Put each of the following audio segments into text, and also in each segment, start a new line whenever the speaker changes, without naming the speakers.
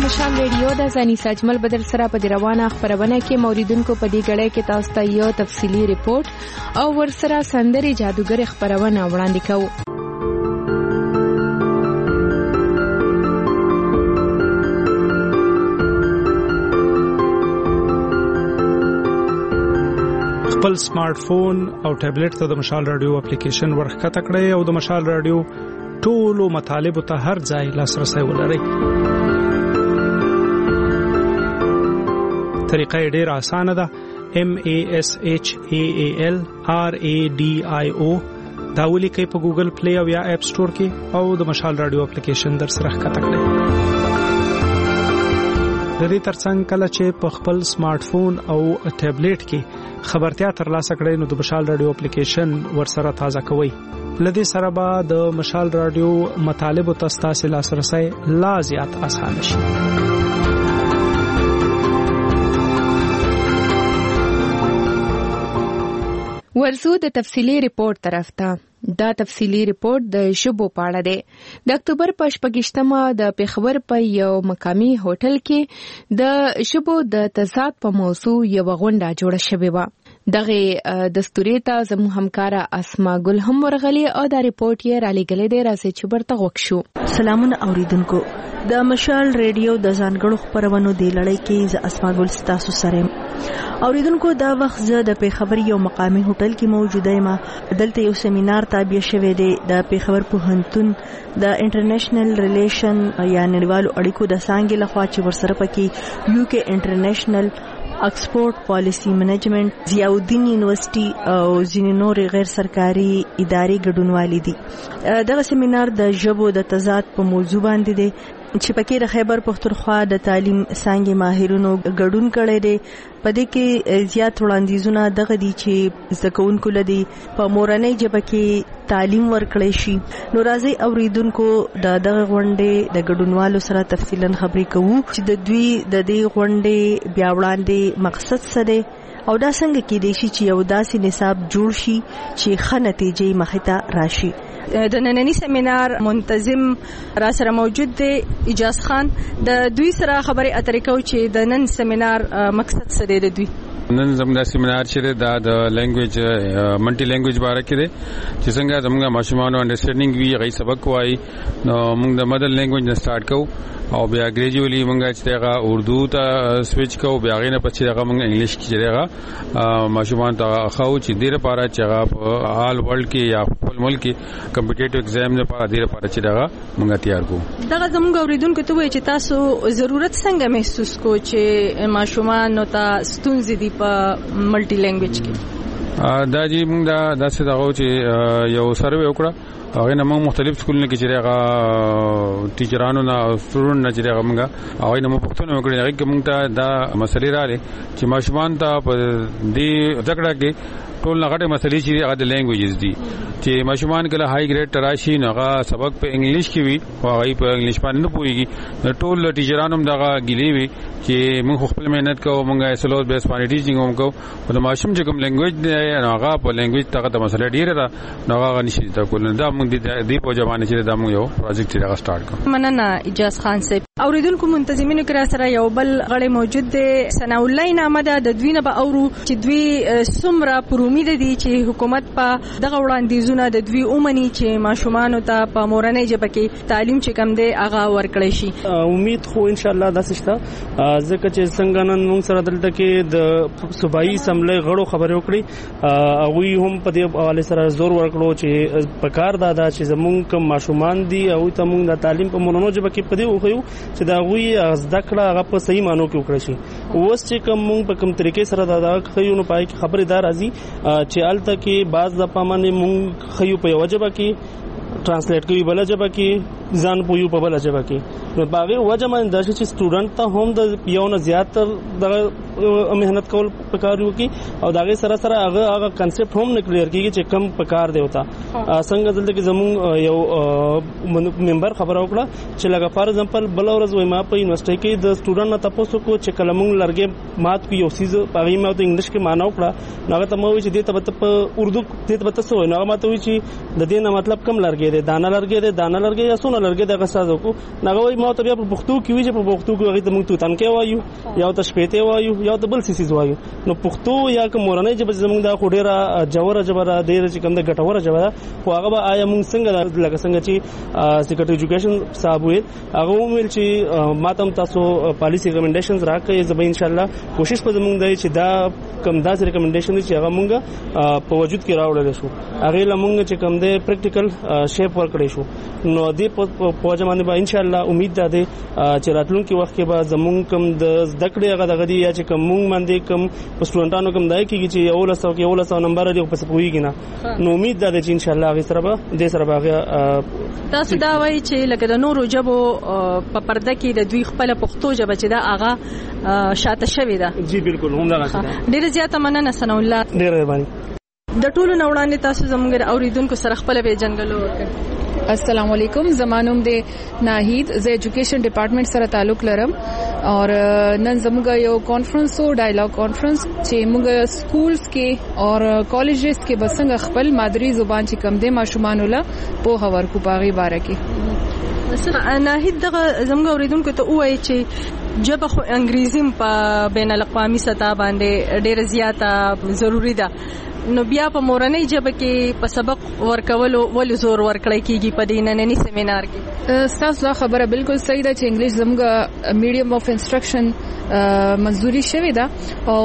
مشال ریډیو د ځاني ساجمل بدر سره په روانه خبرونه کې موریدونکو په دې غړې کې تاسو ته یو تفصیلی ریپورت او ورسره سندري جادوګر خبرونه وړاندې کوو.
خپل سمارټ فون او ټابلیټ ته د مشال رادیو اپلیکیشن ورخکته کړئ او د مشال رادیو ټولو مطالب ته هر ځای لاسرسي ولرئ. طریقه ډېره اسانه ده. MASHAALRADIO دا ولیکئ په ګوګل پلی او یا اپ سٹور کې او د مشال رادیو اپلیکیشن در سره ښکته کړئ. د دې ترڅنګ کله چې په خپل سمارټ فون او ټابلیټ کې خبرتیا ترلاسه کړئ نو د مشال رادیو اپلیکیشن ورسره تازه کوئ. لدې سره به د مشال رادیو مطالب ته ستاسو لاسرسي لا زیات اسانه شي.
ورزو د تفصیلی ریپورت طرف ته. دا تفصیلی ریپورت د شبو پاړه دی. د اکتوبر په 28مه د پېښور په یو مقامی هوټل کې د شبو د تضاد په موضوع یو غونډه جوړه شوې و. دغه دستوري ته زموږ همکارا اسما ګل هم ورغلي او دا ریپورت یې را لېږلې دی. راځي چې برته وښو.
سلامونه اوریدونکو. د مشال ریډیو د ځانګړو خبرونو دی لړۍ کې ز اسما ګل تاسو سره اوریدونکو. دا وخت زه د پېښور یو مقامی هوټل کې موجوده یم. دلته یو سیمینار تابع شوی دی د پېښور پوهنتون د انټرنیشنل ریلیشن یا نړیوالو اړیکو د څانګې لخوا چې ورسره پکې UK انټرنیشنل اکسپورټ پالیسی منیجمنت ضیاءالدین یونیورسيټي او ځینې نور غیر سرکاري ادارې ګډونوالي دي. دغه سیمینار د ژبو د تضاد په موضوع باندې دی چې پکې د خیبر پختونخوا د تعلیم څانګې ماهرونو ګډون کړی دی. په دې کې زیات وړاندیزونه دغه دي چې زده کوونکو لدی په مورنۍ ژبه کې تعلیم ورکړی شي. نو راځي اوریدونکو دغه غونډې د ګډونوالو سره تفصیلا خبرې کوو چې د دوی د دې غونډې بیا وړاندې مقصد څه دی او دا څنګه کېدای شي چې یو داسې نصاب جوړ شي چې ښه نتیجې مخې ته راشي. د نننی سیمینار منتظم را سره موجود دی اجاز خان. د دوی سره خبرې اترې کوو چې د نن سیمینار مقصد څه دی. د دوی
نن زموږ سیمینار چې دا د لینګویج ملټي لینګویج باره کې دی چې څنګه زموږ ماشومانو انډرسټینډینګ وی غي سبق وایي. نو موږ د مدر لینګویج نه سٹارټ کوو او بیا ګریجوالي موږ چې هغه اردو ته سویچ کوو. بیا غي نه پچې هغه موږ انګلیش کې هغه ماشومان ته خاو چې ډیره لپاره چې هغه آل ورلد کې یا خپل ملک کې کمپټیټیو ایگزام لپاره ډیره لپاره چې هغه موږ تیار کوو. دغه زموږ اوریدونکو ته وایي چې تاسو ضرورت څنګه محسوس کو چې ماشومان نو ته ستونزې دي په ملټي لینګویج کې. دا جی موږ دا څه دغه چې یو سروې وکړه هغه نه موږ مختلف سکولونو کې چې هغه ټیچرانو نه او سټوډنټ نه چې هغه موږ هغه نه پوښتنه وکړه هغه کې موږ ته دا مسلې راغلي چې ماشومان ته په دې ځکړه کې ټول غټه مسلې چې هغه د لینګویجز دي چې ماشومان کله هاي ګریډ تراشي نو هغه سبق په انګلیش کې وي او هغه په انګلیش باندې نه پويږي. ټول ټیچرانو هم دغه ګیلې وي چې موږ خپل مهنت کوو موږ سلوس بیس باندې ټیچینګ هم کوو او د ماشوم چې کوم لینګویج دی هغه په لینګویج ته د مسلې ډیره ده نو هغه نشي دا کول. دا موږ د په ځوانه چې دا موږ یو پروجیکټ هغه سٹارټ کوو. مننه اجاز خان صاحب. اوریدونکو منتظمینو کې سره یو بل غړی موجود دی ثنا الله نامه ده. د دوی نه به اورو چې دوی څومره پر امید دي چې حکومت په دغه وړاندیزونه د دوی اومني چې ماشومان ته په مورنۍ ژبه کې تعلیم چې کم دی هغه ورکړي شي.
امید خو ان شاء الله داسې شته ځکه چې څنګه نن موږ سره دلته کې د صوبایي اسمبلی غړو خبرې وکړي هغه هم په دې حواله سره زور ورکړو چې په کار دا چې زموږ کوم ماشومان دي او ته موږ د تعلیم په مورنۍ ژبه کې پدې وخیو چې دا غوي زده کړه هغه په صحیح مانو کې وکړي شي. اوس چې کوم موږ په کوم طریقې سره دا خیو نو پای کې خبرې دار راځي چې الته کې بعض د پامنې موږ خیو په وجبه کې ترانسلیټ کوي بل ژبه کې ځان پویو په بل ژبه کې نو باغې وجه باندې د چې سټوډنټ ته هم د یو نه زیات د مهنت کول پکارو کی او داغه سره سره هغه کنسپټ هم نه کلیر کیږي چې کم پکار دی وتا څنګه دلته کې زمون یو ممبر خبر وکړه چې لکه فار ایگزامپل بل ورځ وای ما په یونیورسيټي کې د سټوډنټ نه تاسو کو چې کلمون لرګي مات کو یو سیز پغې ما ته انګلیش کې معنا وکړه نو ته مو چې دې ته په اردو دې ته تاسو نو ما ته وی چې د دې نه مطلب کم لرګي دی دانه لرګي یا سونه څونه لرګي د غساز کو نغوي ما ته بیا په پښتو کې وی چې په پښتو کې هغه ته موږ ته تنکه وایو یا ته شپېته وایو یا ته بل سیسیز وایو نو پښتو یا کوم مورنۍ چې زموږ د خډيره جوړه جبره ډېر چې کوم د ګټوره جبره خو هغه به آیا موږ څنګه لکه څنګه چې سیکریټری ایجوکیشن صاحب ویل هغه ویل چې ماتم تاسو پالیسی ریکمنډیشنز راکړئ زه به ان شاء الله کوشش کوم دی چې دا کوم داسې ریکمنډیشن چې هغه موږ په وجود کې راوړل شو هغه لمونږ چې کوم دی پریکټیکل شیپ ورکړی شو نو دې په ځمانه به ان شاء الله امید ده چې راتلونکي وخت کې به زمونږ کوم د زده کړې هغه دغه دی چې کوم موږ باندې کوم سټوډنټانو کوم دای کېږي چې 1100 نمبر دی په سپويږي نه نو امید ده چې ان شاء الله هغه سره به دې سره به
تاسو دا وایي چې لکه د نورو ژبو په پرده کې د دوی خپل پښتو ژبه چې دا هغه شاته شوې ده
جی بالکل هم دا
ډېر زیاته مننه ثنا الله
ډېر مهرباني
د ټولو نوړاندې تاسو زموږ اوریدونکو سره خپل به جنګلو وکړئ
السلام علیکم زمانوم د ناهید ز ایجوکیشن ډپارټمنټ سره تعلق لرم اور نن زموږ یو کانفرنس او ډایلاګ کانفرنس چې موږ سکولز کې اور کالجز کې بسنګ خپل مادری زبان چې کم دي ماشومان ولا په هور کو باغی باره کې
ناهید دغه زموږ اوریدونکو ته وایي چې جبه خو انګریزي په بین الاقوامي سطح باندې ډېر زیاته ضروری ده نو بیا په مورنۍ ژبه کې په سبق ورکولو ول زور ورکړی کیږي په دې نننی سیمینار کې
تاسو خبره بالکل صحیح ده چې انګلیش زموږ میډیم اف انسټرکشن منځوري شوی ده او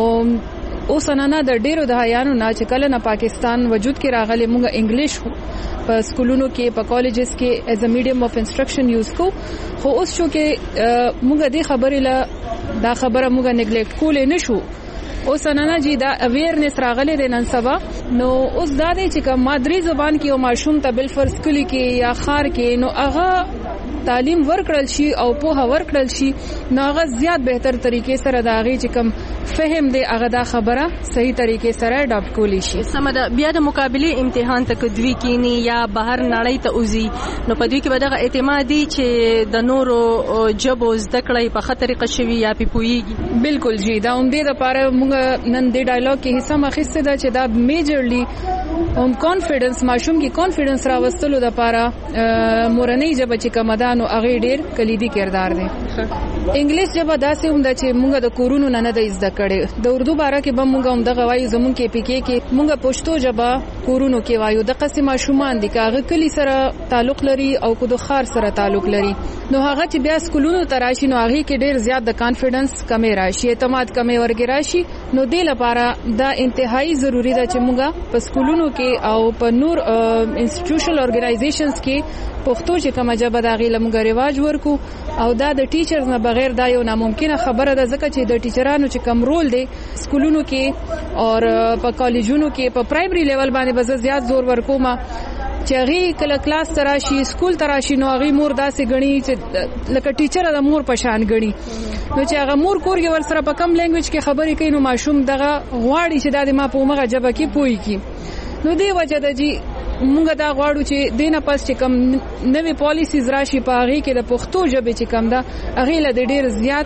اوس نه د ډیرو د هیانو نه چې کله نه پاکستان وجود کې راغلی موږ انګلیش په سکولونو کې په کالجز کې ایز ا میډیم اف انسټرکشن یوز کو خو اوس شو کې موږ دې خبرې لا دا خبره موږ نیګلیکټ کولې نشو اوس نه جی دا اویرنس راغله د نن سبا نو اوس دا دی چې کوم مادری زبان کې او ماشوم ته بل فرض کلی کې یا خار کې نو هغه تعلیم ورکړل شي او په ورکړل شي نو هغه زیات بهتر طریقې سره دا غي چې کوم فهم دی هغه دا خبره صحیح طریقې سره اډاپټ کولی شي
سمدا بیا د مقابله امتحان تک دوی کینی یا بهر نړۍ ته اوزي نو په دوی کې به دغه اعتمادي چې د نورو جبو زده کړې په خطر قشوي یا پیپويږي
بالکل جی دا هم دې لپاره موږ نن دې ډایلاګ کې حصہ مخسته دا چې دا میجرلی هم کانفیډنس ماشوم کې کانفیډنس راوستلو لپاره مورنۍ جبه چې کمدانو هغه ډېر کلیدي کردار دی انګلیش جبه داسې هم دا چې موږ د کورونو نه د زده کړې د اردو باره کې به موږ هم دغه وایو زمون کې پی کې موږ پښتو جبه کورونو کې وایو د قسم ماشومان دي کاغه کلی سره تعلق لري او کو د خار سره تعلق لري نو هغه چې بیا سکولونو تراشي نو هغه کې ډېر زیات د کانفیډنس کمې راشي اعتماد کمې ورګي راشي نو دې لپاره دا انتهایی ضروری ده چې موږ په سکولونو کې او په نور انسټیټیوشنل اورګنایزیشنز کې پښتو چې کومه ژبه د غیله موږ رواج ورکو او دا د ټیچرز نه بغیر دا یو ناممکنه خبره ده ځکه چې د ټیچرانو چې کم رول دی سکولونو کې او په کالجونو کې په پرایمري لیول باندې به زیات زور ورکوم چې هغه کله کلاس تراشي سکول تراشي نو هغه مور داسې غني چې لکه ټیچر د مور په شان غني نو چې هغه مور کورګي ور سره په کم لینګویج کې خبرې کوي نو ماشوم دغه غواړي چې د ما په مغه جبه کې پوي کی نو دی وجه د جی مونږ دا غواړو چې دینه پس چې کم نوې پالیسیز راشي په هغه کې د پښتو ژبې چې کم ده هغه له ډېر زیات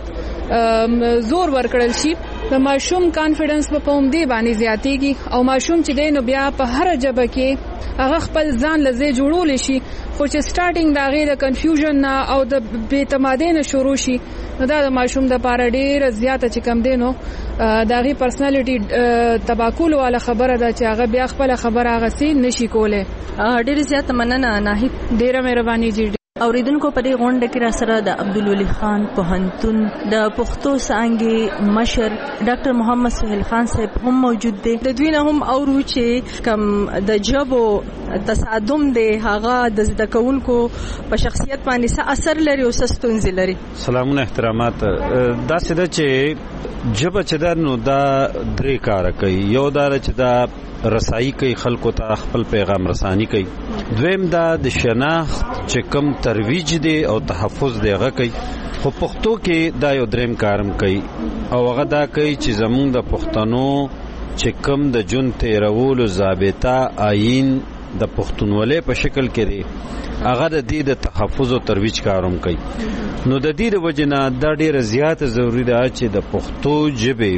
زور ورکړل شي د ماشوم کانفیډنس په پوم دی باندې زیاتېږي او ماشوم چې دینو بیا په هر ژبه کې هغه خپل ځان لزه جوړول شي خو چې سٹارټینګ دا غي د کنفیوژن او د بے اعتمادۍ نه شروع شي نو دا د ماشوم د پاره ډیر زیاته چې کم دینو دا غي پرسنالټي تباکول ولا خبره ده چې هغه بیا خپل خبره هغه سي نشي کوله
ډیر زیاته مننه ناهید
ډیره مهرباني جی
اوریدونکو په دې غونډه کې را سره د عبدالولي خان پوهنتون د پښتو څانګې مشر ډاکټر محمد سهیل خان صاحب هم موجود دي د دوی نه هم اورو چې کم د جبو تصادم دی هغه د زده کوونکو په شخصیت باندې څه اثر لري او څه ستونزې لري
سلامونه احترامات دا څه ده چې جبه چې دا نو دا درې کار کوي یو دا چې دا رسایي کوي خلکو ته خپل پیغام رسانی کوي دویم دا د شناخت چې کم ترویج دی او تحفظ دی هغه کوي خو پښتو کې دا یو دریم کارم کوي او هغه دا کوي چې زمونږ د پښتنو چې کم د جون تیرولو ضابطه آئین د پښتونولۍ په شکل کې دی هغه د دې د تحفظ او ترویج کاروم کوي نو د دې وجنه دا ډیره زیات ضروری ده چې د پښتو ژبې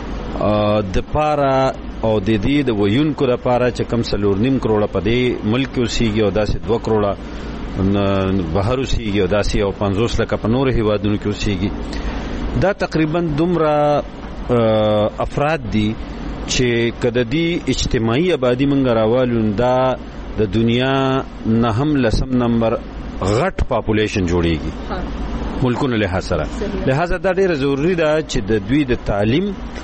د پاره او د دې د ویونکو لپاره چې کم 4.5 کروڑه په دې ملک اوسېږي او داسې 2 کروڑه بهر اوسېږي او داسې او 50 لکه په نورو هیوادونو کې اوسېږي. دا تقریبا دومره افراد دي چې کله دی اجتماعي آبادی منګ راوالو دا د دنیا نه هم لسم نمبر غټ پاپولیشن جوړیږي ملکونو له سره. لہذا دا ډیره ضروری ده چې د دوی د تعلیم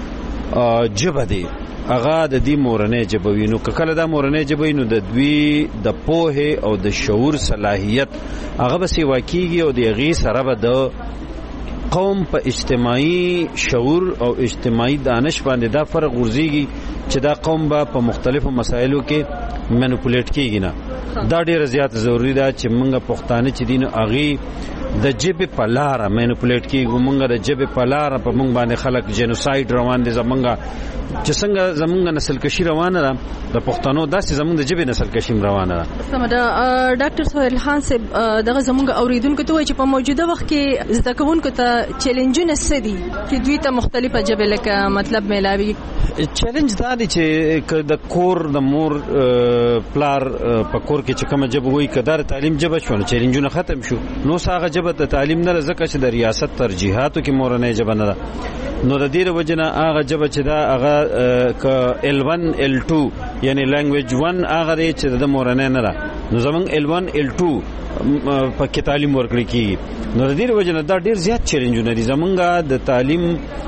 جبه دی هغه د دې مورنۍ جبه وي. نو کله دا مورنۍ جبه وي نو د دوی د پوهې او د شعور صلاحیت هغه به سیوا کیږي او د هغې سره به د قوم په اجتماعي شعور او اجتماعي دانش باندې دا فرق ورزيږي چې دا قوم به په مختلفو مسایلو کې مانیپولیټ کیږي نه. دا ډیره زیات ضروری ده چې موږ پښتانه چې دین اغي د جبه په لار مانیپولیټ کیږو. موږ د جبه په لار په موږ باندې خلک جنوساید روان دي. زمونږ چې څنګه زمونږ نسل کشي روانه ده د پښتنو داسې زمونږ د جبه نسل کشي روانه ده.
سمدا ډاکټر سہیل خان صاحب دغه زمونږ اوریدونکو ته وایي چې په موجوده وخت کې زده کوونکو ته چیلنجونه څه دي چې دوی ته مختلفه جبه لکه مطلب ملاوي.
چیلنج دا دی چې د کور د مور پلار په کور کې چې کوم جبه وي کدار تعلیم جبه شو چیلنجونه ختم شو. نو ساغه جبه د تعلیم نه ځکه چې د ریاست ترجیحاتو کې مورنۍ جبه نه ده. نو د دې وجنه هغه جبه چې دا هغه ک L1 L2 یعنی لانګویج 1 هغه چې د مورنۍ نه ده. نو زمونږ L1 L2 په کې تعلیم ورکړي کی. نو د دې وجنه دا ډیر زیات چیلنجونه دي زمونږ د تعلیم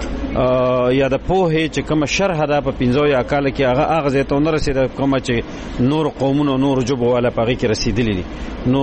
یا د پوهې چې کوم شرح ده په 15 یا کال کې هغه ځای ته نه رسیده کوم چې نور قومونو نور جبه والا پغې کې رسیدلی دي. نو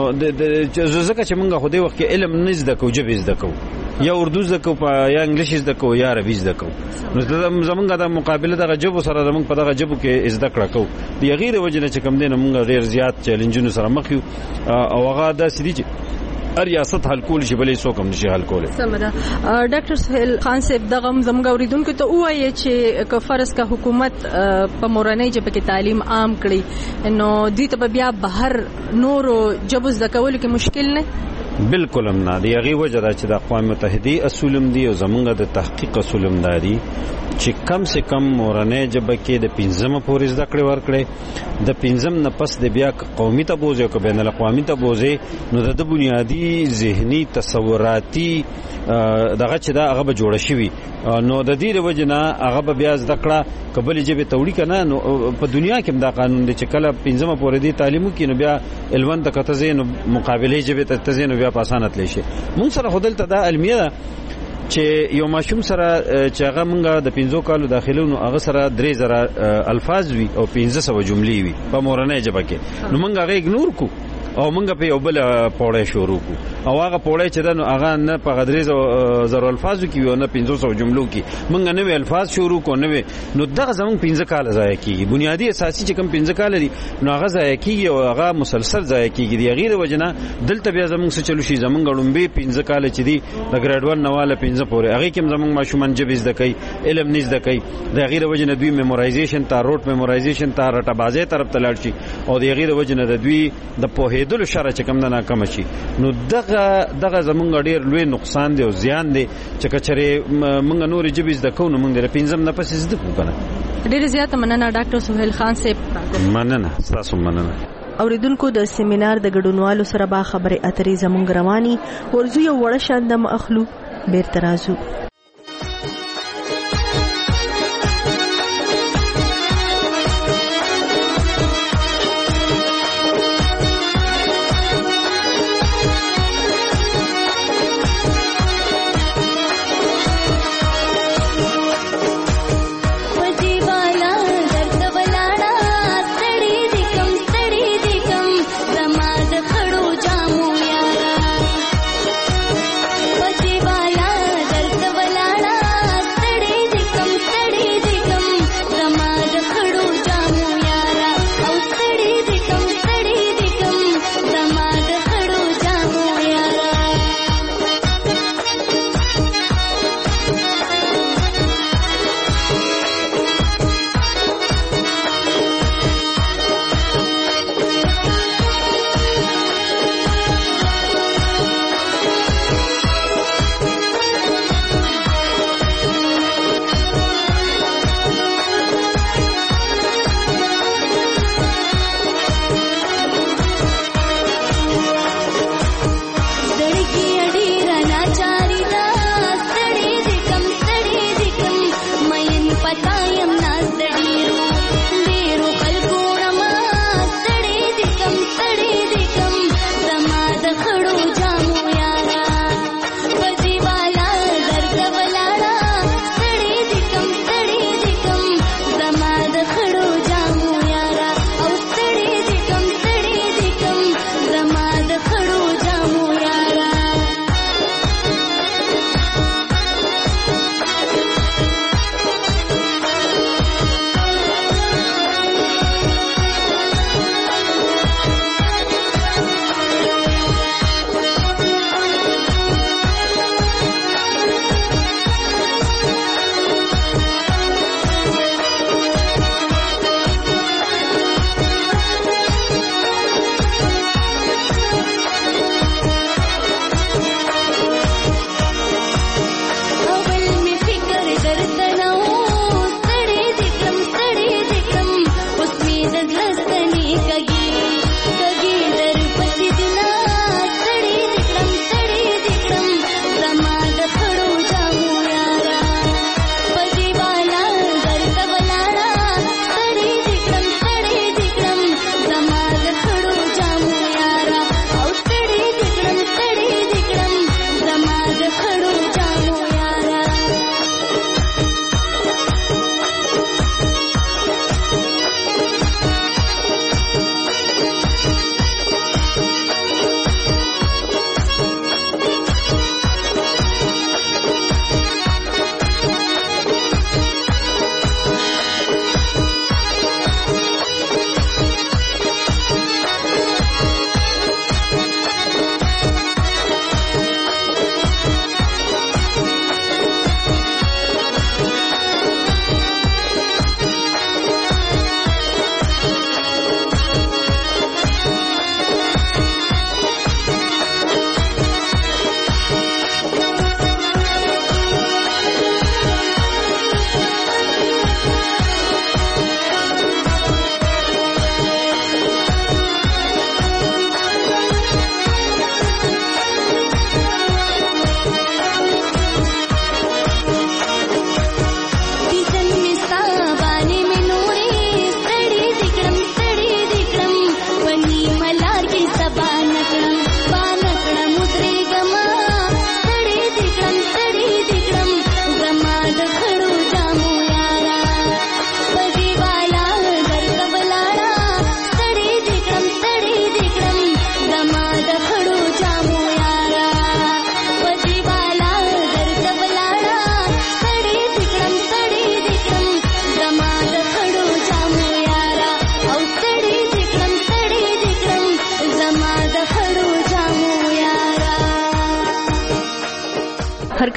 ځکه چې موږ خو دې وخت کې علم نه زده کو جبه زده کو یا اردو زده کو یا انګلیش زده کو یا عربي زده کو. نو زمونږ د مقابله د جبه سره زمونږ په دغه جبه کې زده کړه کو. د غیر وجنه چې کوم دین موږ ډیر زیات چیلنجونو سره مخ یو او هغه د سړي چې ریاست حل کول شي بلې څوک هم نشي حل کولی.
سمدا ډاکټر سہیل خان صاحب دغه زموږ اوریدونکو ته وایي چې که فرض کا حکومت په مورنۍ جبه کې تعلیم عام کړي نو دوی ته بیا بهر نورو جبو زده کولو کې مشکل نه.
بالکل هم نه دی. هغه وجه دا چې د اقوام متحده اصولم دي او زمونږ د تحقیق اصولم دي چې کم سے کم مورنۍ جبه کې د 15 پورې زده کړې ورکړي. د 15 نه پس د بیا قومي تبوزه او بین الاقوامي تبوزه نو د بنیادی ذهني تصوراتي دغه چې دا هغه به جوړ شي. نو د دې وجنه هغه به بیا زده کړه قبل جبه توړي کنه. نو په دنیا کې دا قانون دی چې کله 15 پورې دی تعلیم کې نو بیا L1 ته کته زین مقابله جبه ته زین بیا په اسانه تلی شي. مونږ سره خودلته دا علمیه چې یو ماشوم سره چې هغه مونږ د 15 کالو داخلونو هغه سره 3000 الفاظ وي او 1500 جملې وي په مورنۍ جبه کې. نو مونږ هغه اګنور کو او مونږ په یو بل پوره شروع کو او هغه پوره چې دنو هغه نه په غدري زر الفاظو کې او نه 500 جملو کې مونږ نه الفاظ شروع کو نه. نو دغه زمونږ 15 کال ضایع کیږي. بنیادی اساسي چې کوم 15 کال دي نو هغه ضایع کیږي او هغه مسلسل ضایع کیږي. دی غیر وجنه دلته بیا زمونږ څه چلو شي زمونږ غړومبي 15 کال چې دي د ګریډ 1 نواله 15 پورې هغه کې زمونږ ماشومان جبه زده کوي علم نه زده کوي. د غیر وجنه دوی میمورایزیشن ته روټ میمورایزیشن ته رټه بازه طرف ته لاړ شي او د غیر وجنه د دوی د پوهېدلو شره چې کوم نه ناکام شي. نو دغه زمونږ ډیر لوی نقصان دی او زیان دی چې کچره مونږ نور جبه زده کوو مونږ د 15 نه پس زده کوو کنه.
ډیر زیات مننه ډاکټر سہیل خان صاحب.
مننه تاسو مننه.
اوریدونکو د سیمینار د ګډونوالو سره با خبره اترې زمونږ رواني ورزو یو وړه شاندم اخلو بیرته راځو.
Bye.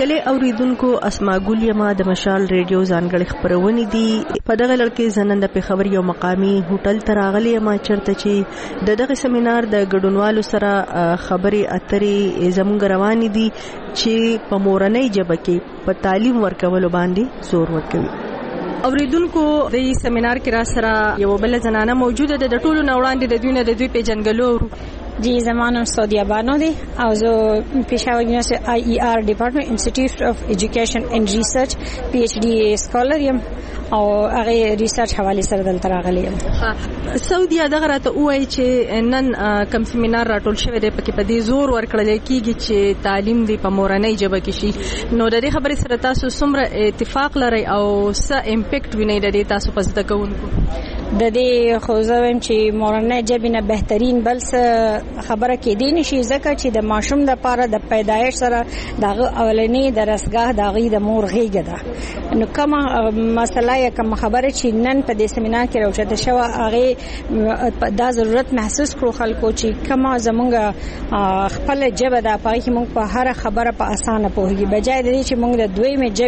هرکله اوریدونکو اسماء ګل یما د مشال ریډیو ځانګړي خبرونه دي. په دغه لړ زنن د پیښور یو مقامی هوټل ته راغلی ما چرته چې دغه سیمینار د ګډونوالو سره خبري اترې زموږ روان دي چې په مورنۍ ژبه کې په تعلیم ورکولو باندې زور ورکوي. اوریدونکو د سیمینار کې را سره یو بل زنانه موجوده ده د ټولو نوړاندې د دوی نه د دوی پیژنګلو.
जी ज़माना सऊदीया बानो दे और जो Peshawar university IER department institute of education and research PhD scholar यम और هغه ریسرچ حواله سره دلته راغلی یم.
سعودي دغه راته وایي چې نن کم سیمینار راټول شوی دی پکې په دې زور ورکړل کېږي چې تعلیم دی په مورنۍ ژبه کې شي. نو د دې خبرې سره تاسو څومره اتفاق لرئ او څه امپیکټ وینئ د دې تاسو په زده کوونکو؟
د دې خو زه وایم چې مورنۍ ژبه نه بهترین بل څه خبره کې دی نشي ځکه چې د ماشوم د پاره د پیدایش سره دغه اولنی درسګاه دغه د مور غېږه ده. نو کومه مسله یا کوم خبره چې نن په دې سیمینار کې راوچته شو هغه دا ضرورت محسوس کړو خلکو چې کومه زمونږ خپل ژبه د پای کې موږ په هر خبره په اسانه پوهیږي بجای د دې چې موږ د دوی مې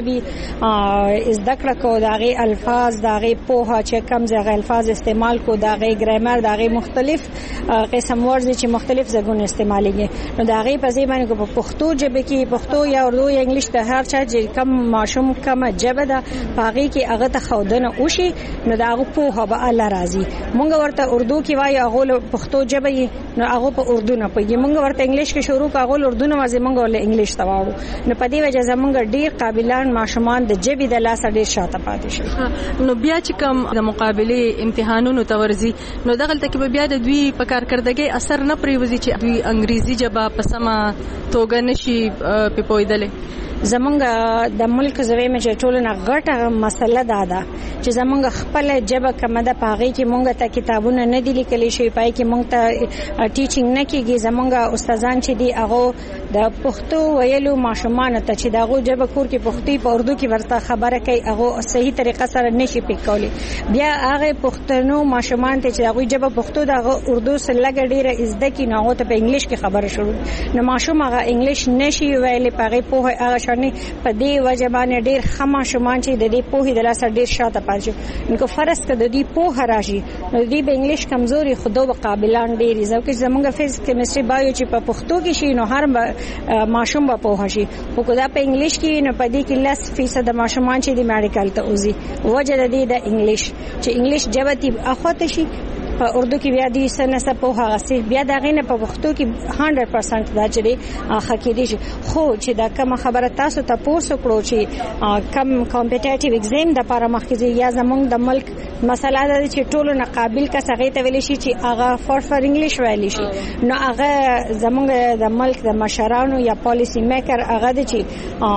ژبې زده کړه کو دغه الفاظ دغه پوهه چې کوم ځای الفاظ استعمال کو دغه ګرامر دغه مختلف قسم ورز چې مختلف ځګون استعمالېږي. نو دغه په ځای باندې په پښتو ژبه کې پښتو یا اردو یا انګلیش د هر چا چې کم ماشوم کم ژبه ده پاغي کې هغه ته خودنه وشي نو دغه په به الله راضي. مونږ ورته اردو کې وایي هغه پښتو ژبه نو هغه په اردو نه پوهیږي. مونږ ورته انګلیش کې شروع کاغه اردو نه وځي مونږ ول انګلیش ته واړو. نو په دې وجه زمونږ ډیر قابلان ماشومان د ژبې د لاس ډیر شاته پاتې شي.
نو بیا چې کوم د مقابله امتحانونو تورزي نو دغه تل کې بیا د دوی په کارکردګۍ اثر نه پریوزي چې دوی انګریزي ژبه په سمه توګه نشي پوهیدل.
زمونږ د ملک زوی مې ټولو نه غټه مسله ده چې زمونږ خپل ژبه کومه ده پاغي کې مونږ ته کتابونه نه دي لیکل شوی پای کې مونږ ته ټیچینګ نه کیږي. زمونږ استادان چې دي هغه د پښتو ویلو ماشومان ته چې دغه ژبه کور کې پښتو په اردو کې ورته خبره کوي هغه صحیح طریقه سره نشي پکولي. بیا هغه پښتنو ماشومان ته چې دغه ژبه پښتو دغه اردو سره لګ ډیره ازده کې نه هغه ته په انګلیش کې خبره شروع نو ماشوم هغه انګلیش نشي ویلې پاغي په هغه شنه په دې وجه باندې ډیر خما شومان چې د دې په د لاسه ډیر شاته پاتې نو فرض کړه د دې په راشي نو دې په انګلیش کمزوري خودو قابلان ډیر ځکه زمونږ فزیکس کیمستري بایو چې په پښتو کې شي نو هر ماشوم به په شي او کدا په انګلیش کې نو په دې کې 10% د ماشومان چې د میډیکل ته اوزي وجه د دې د انګلیش چې انګلیش ژبه تی اخوته شي په اردو کې بیا دې سنسه په هغه سي بیا دا غینه په پښتو کې 100% دا چې حقیقي شي. خو چې دا کوم خبره تاسو ته پوسو کړو چې کم کمپټیټیو ایگزام د لپاره مخکې یا زمونږ د ملک مسله ده چې ټولو نه قابل کس هغه ته ویل شي چې هغه فور انګلیش ویل شي نو هغه زمونږ د ملک د مشرانو یا پالیسی میکر هغه د چې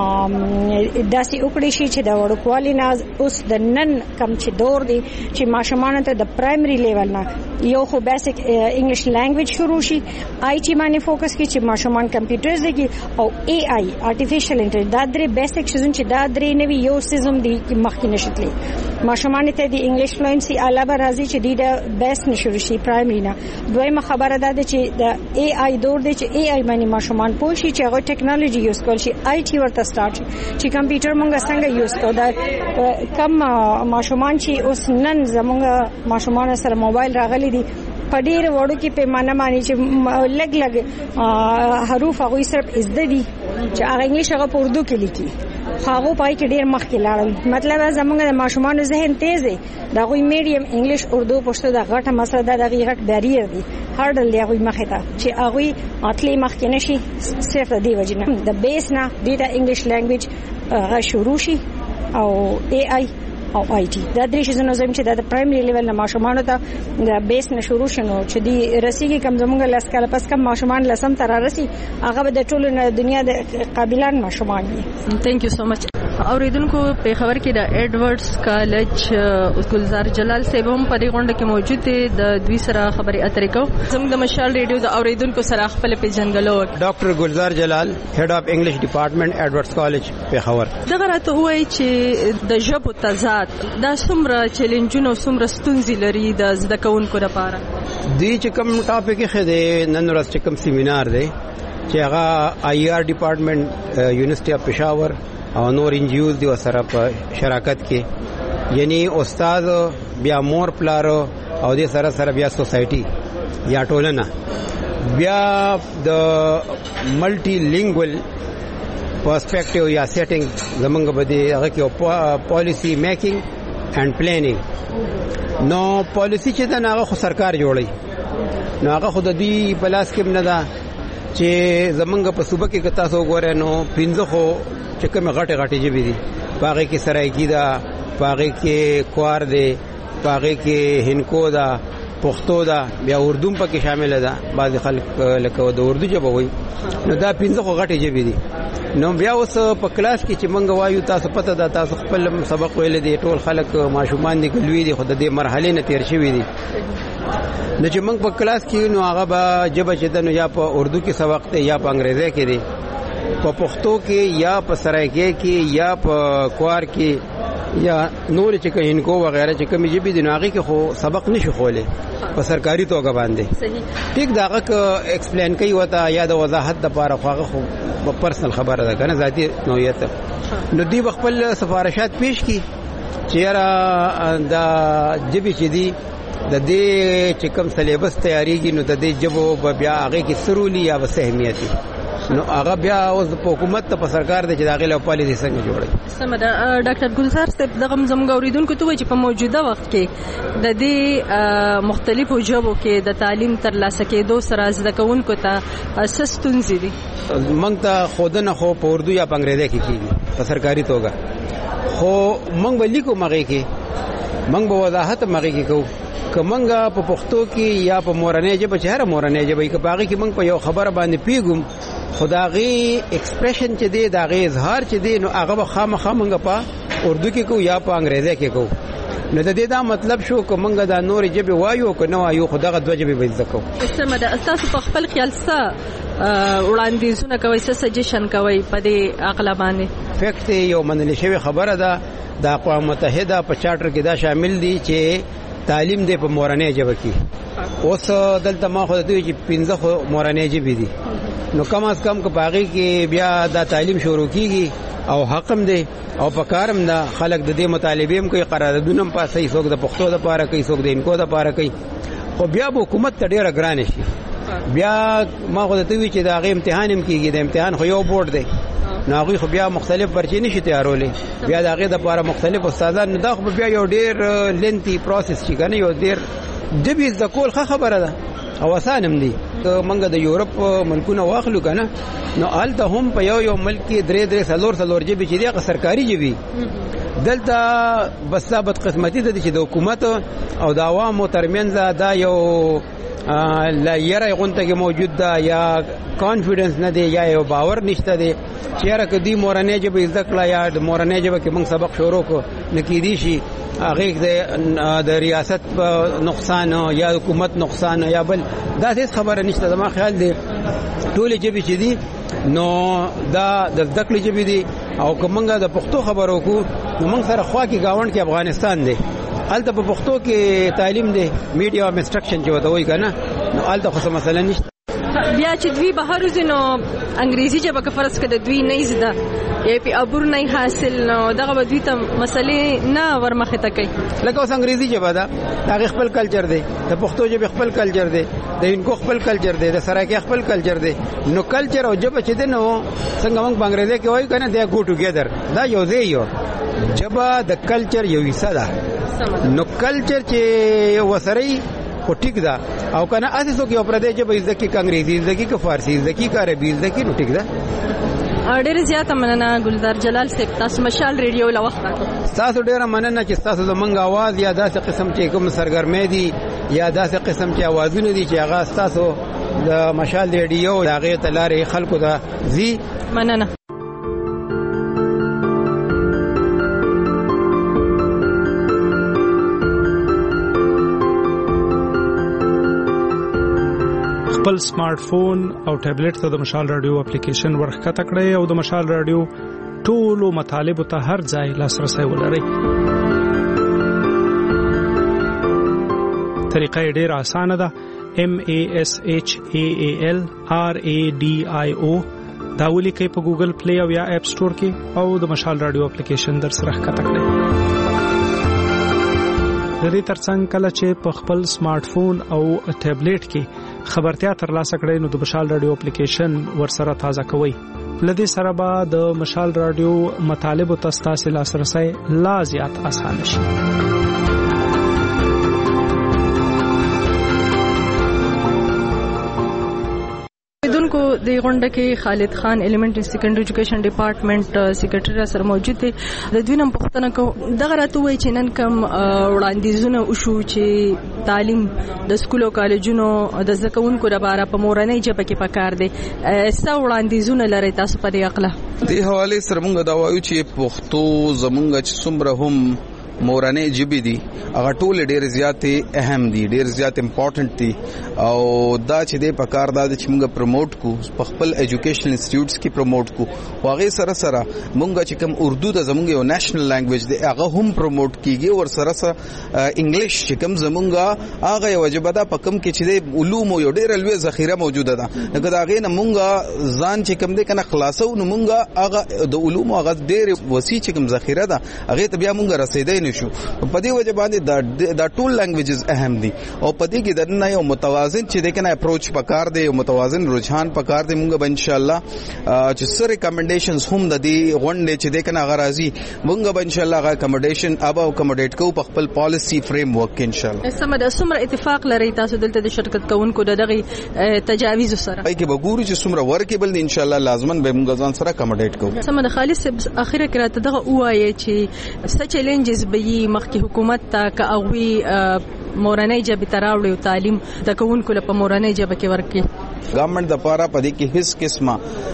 داسې وکړي شي چې د وړوکوالي ناز اوس د نن کم چې دور دی چې ماشومان ته د پرایمري لیول نه یو خو بیسیک انګلیش لینګویج شروع شي آی ټي باندې فوکس کی چې ماشومان کمپیوټرز دي او ای آی آرټیفیشل انټیلیجنس دا درې بیسیک شزون چې دا درې نوی یو سیزم دي مخکې نشتلې ماشومان ته د انګلیش فلوئنسي علاوه راځي چې د بیس نشو شي پرایمری نه. دویمه خبره ده چې د ای آی دور دی چې ای آی باندې ماشومان پوه شي چې هغه ټیکنالوژي یوز کول شي آی ټي ورته سٹارټ چې کمپیوټر مونږ څنګه یوز کوو دا کم ماشومان چې اوس نن زمونږ ماشومان سره موبایل راغلي دي په ډیر وړو کې پیمانه باندې چې لګ حروف هغه صرف ازده دي چې هغه انګلیش هغه په اردو کې لیکي هغه پای کې ډیر مخکې لاړل. مطلب زمونږ د ماشومان ذهن تیز دی دا غوي میډیم انګلیش اردو پښتو د غټه مسله د غټ بیریر دی هارډل دی غوي مخه ته چې هغه اټلی مخکې نشي صرف د دې وجنه د بیس نه د انګلیش لینګویج هغه شروع شي او ای آی او آی ټي دا درې شزنو زم چې د پرایمري لیول نه ماشومان ته د بیس نه شروع شنو چې دی رسیږي کم زمونږ لاس کله پس کم ماشومان لسم تر راسي هغه د ټولو دنیا د قابلان ماشومان دي. ثانک یو سو مچ. اوریدونکو په خبر کې د ایڈورډز کالج ګلزار جلال صاحب هم په دې غونډه کې موجود دي د دوی سره خبري اترې کو زموږ د مشال ریډیو د اوریدونکو سره خپل پیژنګلو
ډاکټر ګلزار جلال هډ اف انګلیش ډپارټمنټ ایڈورډز کالج په خبر
دغه راته وایي چې د ژبو تضاد دا څومره چیلنجونه څومره ستونزې لري د زده کوونکو لپاره.
دی چې کوم ټاپک خې ده نن ورځ چې کوم سیمینار دی چې هغه IR ډپارټمنټ یونیورسيټي اف پېښور او نور انجیوز دی سره په شراکت کې یعنی استاد بیا مور پلارو او دې سره سره بیا سوسایټي یا ټولنه بیا د ملټي لینګوال پرسپیکټیو یا سیټینګ زمونږ به دی هغه کې پالیسی میکینګ اینڈ پلانینګ نو پالیسی چې دا هغه خو سرکار جوړي نو هغه خو د دې بلاس کې نه ده چې زمونږ په صوبه کې کتا سو ګوره نو پینځه خو چې کوم غټه جبې دي باغې کې سرایکی دا باغې کې کوار دی باغې کې هندکو دا پښتو دا بیا اردو په کې شامل ده بعض خلک لکه د اردو ژبه وایي نو دا پینځه خو غټه جبې دي نو بیا اوس په کلاس کې چې مونږ وایو تاسو پته ده تاسو خپل سبق ویل دي ټول خلک ماشومان دي کلوي دي خو د دې مرحله نه تیر شوي دي نو چې مونږ په کلاس کې نو هغه به جبه چې نو یا په اردو کې سبق ته یا په انګریزي کې دي په پښتو کې یا په سرایکی کې یا په کوار کې یا نور چې کینکو وغیرہ چې کوم جبې دي نو هغه کې خو سبق نشي خوله په سرکاري توګه باندې ټیک داغه ایکسپلین کوي وتا یا د وضاحت لپاره خو په پرسنل خبره ده کنه ذاتی نوعیت نو دی خپل سفارشات پیش کی چې را دا جبې چې دي د دې چې کوم سلیبس تیاریږي نو د دې جبو بیا هغه کې سرولي یا وسهمیتي نو هغه بیا اوس په حکومت ته په سرکار د چې داخله او پالیسي څنګه جوړي
سمدا ډاکټر ګلزار صاحب دغه زموږ اوریدونکو ته وایي چې په موجوده وخت کې د دې مختلفو ژبو کې د تعلیم ترلاسه کېدو سره زده کوونکو ته ستونزې دي
موږ ته خودنه خو په اردو یا په انګریزي کې کیږي په سرکاري توګه خو موږ ولیکو مغه کې موږ به وضاحت مغه کې کوو کومنګا په پښتو کې یا په مورنۍ ژبه چې هر مورنۍ ژبه کې پاږي کې موږ په یو خبره باندې پیګم خداغي ایکسپریشن چې دی داغي اظهار چې دی نو هغه خامخا موږ په اردو کې کو یا په انګریزي کې کو نو د دې دا مطلب شو کومنګا د نور ژبه وایو کو نو وایو خداغه د ژبه به ځکو
سمدا تاسو په خپل خیال سره وړاندیزونه کوي سجیشن کوي په دې اغلا باندې
فیکټ یو منل شوی خبره ده د اقوام متحده په چارټر کې دا شامل دي چې تعلیم دې په مورنۍ ژبه کې اوس دلته ما خو د دې چې 15 مورنۍ ژبې دي نو کم از کم که باغی کې بیا دا تعلیم شروع کیږي او حقم دی او پکارم دا خلک د دې مطالبه هم کوي قراردادونه هم پاسې څوک د پښتو لپاره کوي څوک د انکو لپاره کوي خو بیا به حکومت ته ډیره ګران شي بیا ما خو د دې چې دا غي امتحان هم کیږي د امتحان خو یو بورډ دی ناغوی خو بیا مختلف پرچې نشي تیارولې بیا دا غي د لپاره مختلف استادان نو دا خو بیا یو ډیر لینتي پروسس چې کنه یو ډیر د دې د کول خبره ده او اسانم دي منګه د یورپ ملکونه واخلو کنه نو آلته هم په یو ملک کې درې سلور جبې چې دی سرکاري جبې دلته بس ثابت قسمتي ده چې د حکومت او د عوامو ترمنځ دا یو لا یره غونټه کې موجود ده یا کانفیډنس نه دی یا یو باور نشته دی چې را کدي مورنۍ جبې ذکر یا د مورنۍ جبې کې موږ سبق شروع کو نکېدی شي هغه د ریاست نقصان یا حکومت نقصان یا بل دا هیڅ خبره نشته زما خیال دی ټول جبې چې دي نو دا د ذکر جبې دي او کومنګه د پښتو خبرو کو نو موږ سره خوا کې گاوند کې افغانستان دی الته په پښتو کې تعلیم دی میډیا او انسټرکشن چې وته وای کنه نو الته خو مثلا نشته
بیا چې دوی بهر زینو انګریزي ژبه کې فرض کړه دوی نه زده یا په عبور نه حاصل نو دغه دوی ته مسلې نه ورمخه ته کوي
لکه اوس انګریزي ژبه دا هغه خپل کلچر دی د پښتو ژبه خپل کلچر دی د انکو خپل کلچر دی د سرایکی خپل کلچر دی نو کلچر او ژبه چې دی نو څنګه موږ انګریزي کې وایو کنه دی گو ټوګیدر دا یو ځای یو ژبه د کلچر یو حصہ ده نو کلچر چې وسري خو ټیک ده او کنه اساسو کې پردې ژبه ځکه انګریزي ځکه کې فارسی ځکه کې عربي ځکه نو ټیک ده
ډېر زیاته مننه ګلزار جلال صاحب تاسو مشال ریډیو له وخت
تاسو ډېر مننه چې تاسو زمونږ आवाज یا داسې قسم چې کوم سرګرمې دي یا داسې قسم چې आवाजونه دي چې هغه تاسو د مشال ریډیو هغه تلارې خلکو ته زی
مننه
خپل سمارټ فون او ټابلیټ ته د مشال رادیو اپلیکیشن ورخکته کړئ او د مشال رادیو ټولو مطالب ته هر ځای لاسرسي ولرئ. طریقه ډېره اسانه ده. MASHAALRADIO دا ولیکئ په ګوګل پلی او یا اپ سٹور کې او د مشال رادیو اپلیکیشن در سره ښکته کړئ. د دې ترڅنګ کله چې په خپل سمارټ فون او ټابلیټ کې خبرتیا ترلاسه کړئ نو د مشال رادیو اپلیکیشن ورسره تازه کوئ. لدې سره به د مشال رادیو مطالب او تاسو لاسرسي لا زیات آسان شي.
دونکو د غونډه کې خالد خان ایلیمنټری سیکنډری ایجوکیشن ډپارټمنټ سیکریټری سره موجود دي. د دوی نن پوښتنه کوم دغه راته وایي چې نن کوم وړاندیزونه وشو چې تعلیم د سکول او کالجونو د زکونکو لپاره په مورنۍ ژبه کې پکار دي. څه وړاندیزونه لري تاسو په دې اړه؟
دې حواله سره موږ دا وایو چې پښتو زمونږ چې څومره هم مورنۍ ژبې دي هغه ټول ډېر زیات اهم دي، ډېر زیات امپورټنٹ دي او دا چې د پکار دا چې موږ پروموټ کو په خپل ایجوکیشنل انسټیټیوټس کې پروموټ کو واغې سره سره موږ چې کوم اردو د زمونږ یو نېشنل لینګویج دی هغه هم پروموټ کیږي او سره سره انګلیش چې کوم زمونږ هغه یو وجبه ده په کوم کې چې د علوم یو ډېر لوی ذخیره موجوده ده. لکه دا غي نه موږ ځان چې کوم دې کنه خلاصو نو موږ هغه د علوم هغه ډېر وسیع چې کوم ذخیره ده هغه ته بیا موږ رسیدای نشو. په دې وجه باندې دا ټول لینګویجز اهم دي او په دې کې د نه یو متوازن چې د کنه اپروچ پکار دی او متوازن رجحان پکار دی. موږ به ان شاء الله چې سره ریکمنډیشنز هم د دې غونډې چې د کنه غرازي موږ به ان شاء الله غا اکموډیشن اکموډیټ کو په خپل پالیسی فریم ورک ان شاء الله.
سمه د سمره اتفاق لري تاسو دلته د شرکت کوونکو دغه تجاویز سره
پای کې به ګورو چې سمره ورکیبل دي ان شاء الله لازمن به موږ ځان سره اکموډیټ کو.
سمه د خالص اخیره کې راته دغه وایي چې څه چیلنجز به مخکې حکومت ته کاوی مورنۍ ژبه تراوړي او تعلیم د کوونکو په مورنۍ ژبه کې ورکړي.
ګورنمنت د پاره پدې کې هیڅ قسمه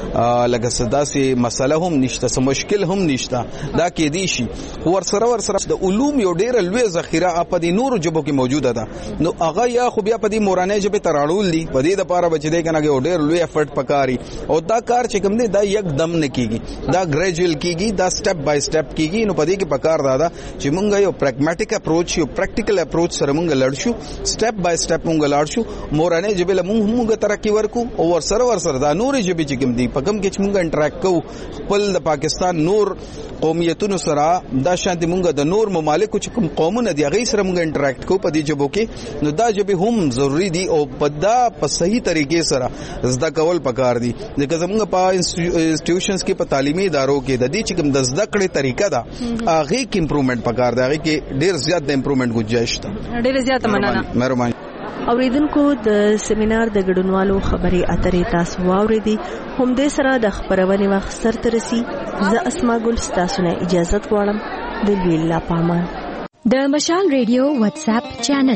لکه صداسي مسله هم نشته، سم مشکل هم نشته. دا کې دي شي ور سره د علوم یو ډېر لوی ذخیره په دې نورو ژبو کې موجوده ده نو هغه یا خو بیا په دې مورنۍ ژبه تراړول دي په دې د پاره بچ دې کنه یو ډېر لوی افورت پکاري او دا کار چې کوم دی دا یکدم نه کیږي، دا ګریجوال کیږي، دا سټپ بای سټپ کیږي. نو په دې کې پکار دا چې مونږ یو پریګماټیک اپروچ یو پریکټیکل اپروچ سره مونږ لړ شو، سټپ بای سټپ مونږ لړ شو. مورنۍ ژبه له مونږ ترقی ورکو او ور سره دا نور ژبې چې کوم دي په کوم کې چې مونږ انټریکټ کوو خپل د پاکستان نور قومیتونو سره دا شانتي مونږ د نور ممالکو چې کوم قومونه دي هغه سره مونږ انټریکټ کوو په دې ژبو کې. نو دا ژبې هم ضروری دي او په صحیح طریقې سره زده کول پکار دي. ځکه زموږ په انسټیټیوشنز کې په تعلیمي ادارو کې د دې چې کوم د زده کړې طریقه ده هغه کې امپروومنت پکار دی، هغه کې ډېر زیات د امپروومنت گنجائش ده.
ډېر زیات مننه.
مهرباني.
اوریدونکو د سیمینار د ګډونوالو خبري اترې تاسو واوریدي. هم دې سره د خبرونې وخت سر ترسي. زه اسماء ګل تاسو نه اجازه غواړم. د ویلا پامان
د مشال ریډیو واتس اپ چینل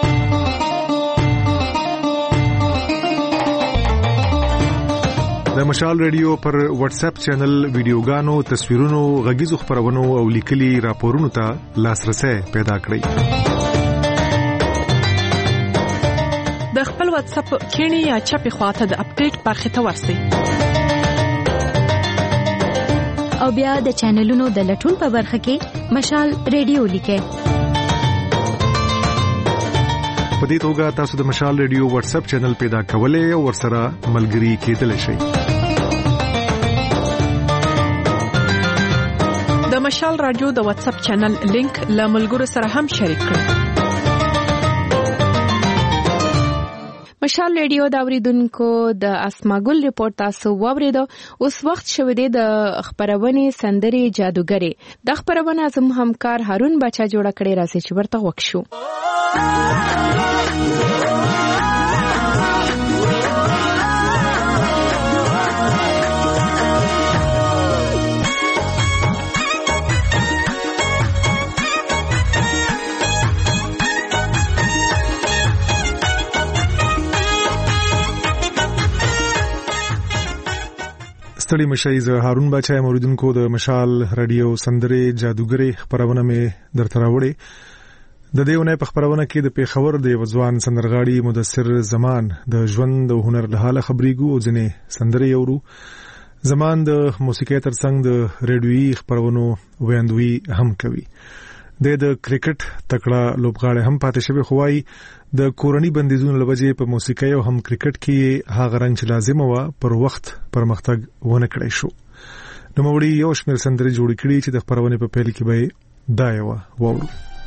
د مشال ریډیو پر واتس اپ چینل ویډیوګانو، تصویرونو، غږیزو خبرونو او لیکلي راپورونو ته لاسرسي پیدا کړئ.
د خپل واتس اپ کینی یا چپی خواته د اپډیټ برخه ته ورسئ
او بیا د چینلونو د لټون په برخه کې مشال ریډیو لیکئ.
په دې توګه تاسو د مشال ریډیو واتس اپ چینل پیدا کولای او ورسره ملګري کېدلی شئ.
د مشال رادیو د واتس اپ چینل لینک له ملګرو سره هم شریک کړئ.
مشال ریډیو دا اوریدونکو د اسماګل ریپورت تاسو واوریدو. اوس وخت شوه دی د خبرونه سندري جادوګری. د خبرونه زم همکار هارون بچا جوړ کړي راځي چې ورته وښو.
ستړي مشي زه هارون بچا موریدونکو د مشال رادیو سندري جادوګری خبرونه مې درته راوړې. د دېونه په خبرونه کې د پیښور د وځوان سندرغاړي مدثر زمان د ژوند او هنر له حاله خبرېګو او ځنې سندري اورو. زمان د موسیقۍ ترڅنګ د ریډیوي خبرونو وړاندوي هم کوي. د کرکټ تکړه لوبغاړی هم پاتې شوی خوای د کورنۍ بندیزونو لوجې په موسیقي او هم کرکټ کې هغه رنګ چې لازم و پر وخت پرمختګ ونه کړی شو. نو موږ یو شمېر سندرې جوړ کړې چې د خبرونه په پیل کې به دا یو وورو.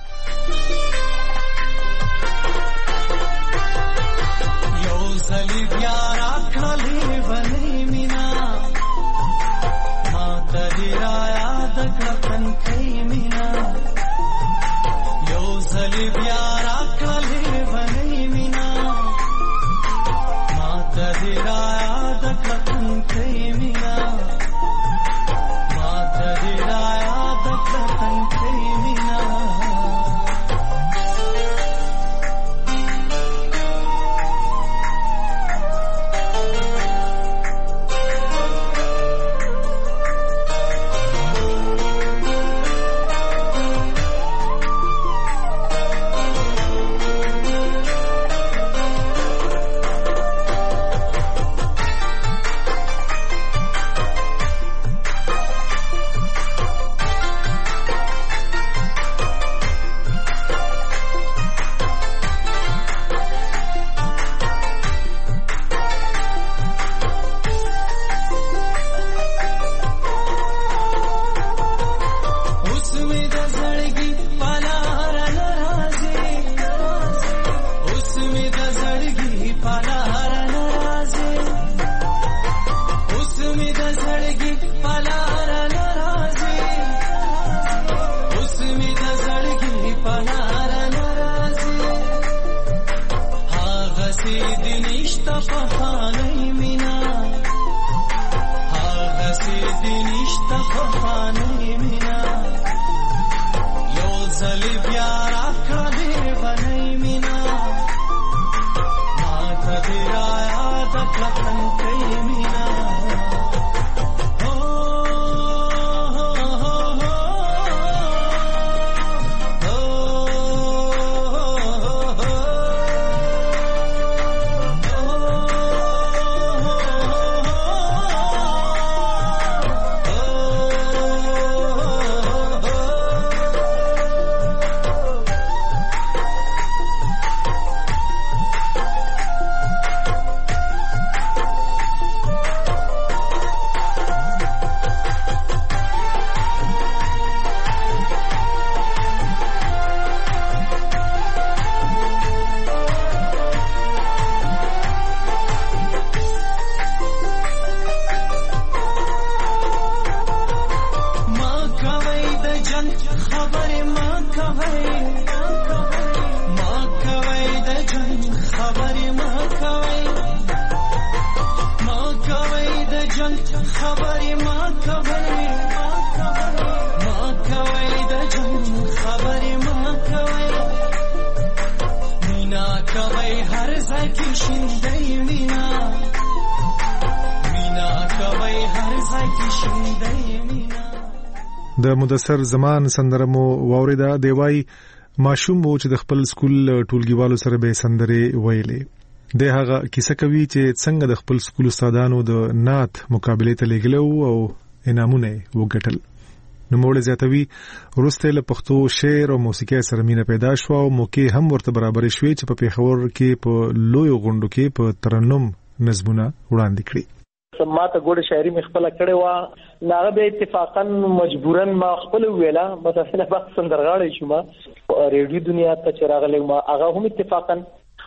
د مدثر زمان سندره مو واوریدا. دی وای ماشوم وو چې د خپل سکول ټولګیوالو سره به سندرې ویلې. د هغه کیسه کوي چې څنګه د خپل سکول استادانو د نعت مقابله ته لګلو او انعامونه وګټل. نو موږ زیاتوي ورسته له پښتو شعر او موسیقي سره مینه پیدا شو او موقع هم ورته برابر شوي چې په پیښور کې په لوی غونډو کې په ترنم نظمونه وړاندې کړي.
ما ته ګوره شاعري مې خپل کړې و ناغه به اتفاقا مجبورا ما خپل ویلا مثلا په سندرغاړی شوم ریډیو دنیا ته چراغله ما هغه هم اتفاقا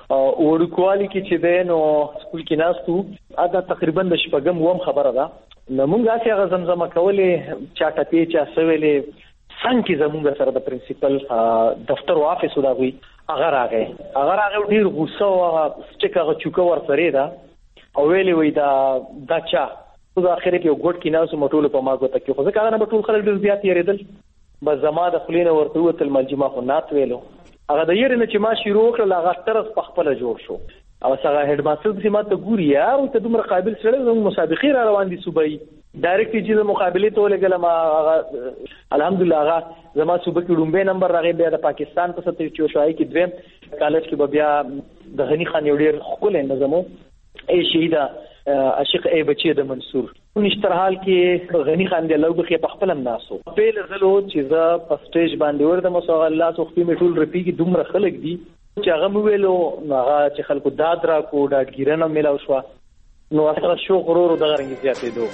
وړکوالی کې چې دینو سکول کې ناستو اګه تقریبا د شپږم ووم خبره ده نو موږ هغه زمزمه کولې چا ټپې چا سویلې څنګه زموږ سره د پرنسپل دفتر او افیس وداوي هغه راغی ډیر غوسه او چې چوکا ور سره ده او ویلې وای دا چا په اخر کې وګړ کې ناس مټول په ماګو ته کې خو ځکه هغه ټول خلک ډیر زیات یریدل بس زما د خلینو ورته وتل ملجمه خو نات ویلو هغه د یری نه چې ما شروع کړل هغه طرف په خپل جوړ شو او هغه هډ ماستر چې ما ته ګوري او ته دومره قابل سره د مسابقې را روان دي صوبای ډایرکټ چې مقابله ته لګل ما هغه الحمدلله هغه زما صوبې کې ډومبه نمبر راغی بیا د پاکستان په 70 شوای کې دویم کالج کې بیا د غنی خان یو ډیر خپل نظمو ای شهیدا عاشق ای بچی د منصور نشتر حال کې غنی خان دی لوګ کې په خپل ناسو په لزلو چې ز په سټیج باندې ورته مسو الله سو خپل میټول رپیږي دومره خلک دي چې هغه ویلو هغه چې خلکو داد را کو ډاډګیرنه ملاو شو نو هغه شو غرور د غرنګ زیاتې دو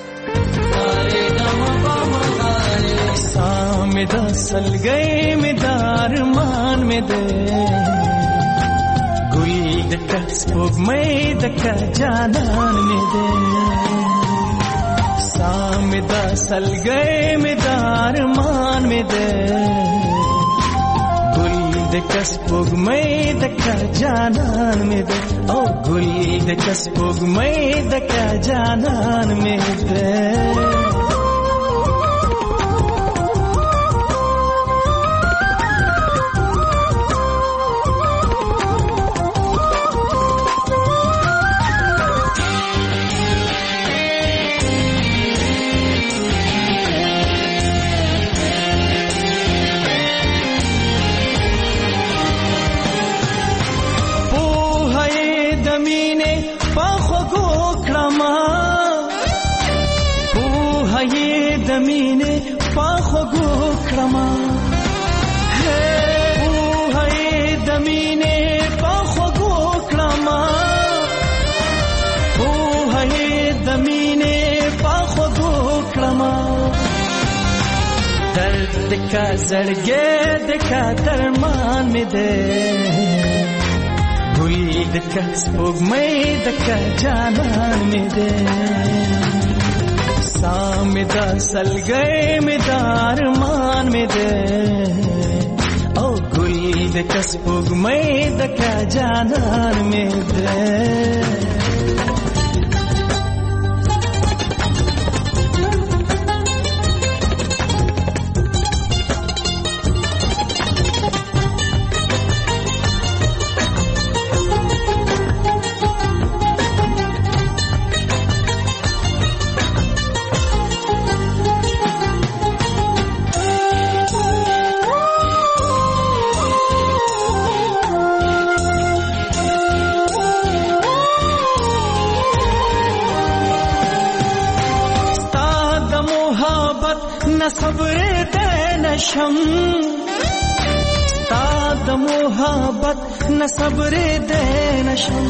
سامد سلګي مدار مان مې دې ګل د کسب مې د کا جانان مې دې سامد سلګي مدار مان مې دې ګل د کسب مې د کا جانان مې دې او ګل د کسب مې د کا جانان مې دې دمینه پاخو گو کرما هی دمینه پاخو گو کرما هی دمینه پاخو گو کرما درد کا زړګې د کا درمان مې ده ګل د کا سپوږمۍ د کا جانان مې ده سامد سلګي مدار مان مې ده او ګل د کسب مې د کا جانان مې ده صبر دے نشم ستاد محبت نہ صبر دے نشم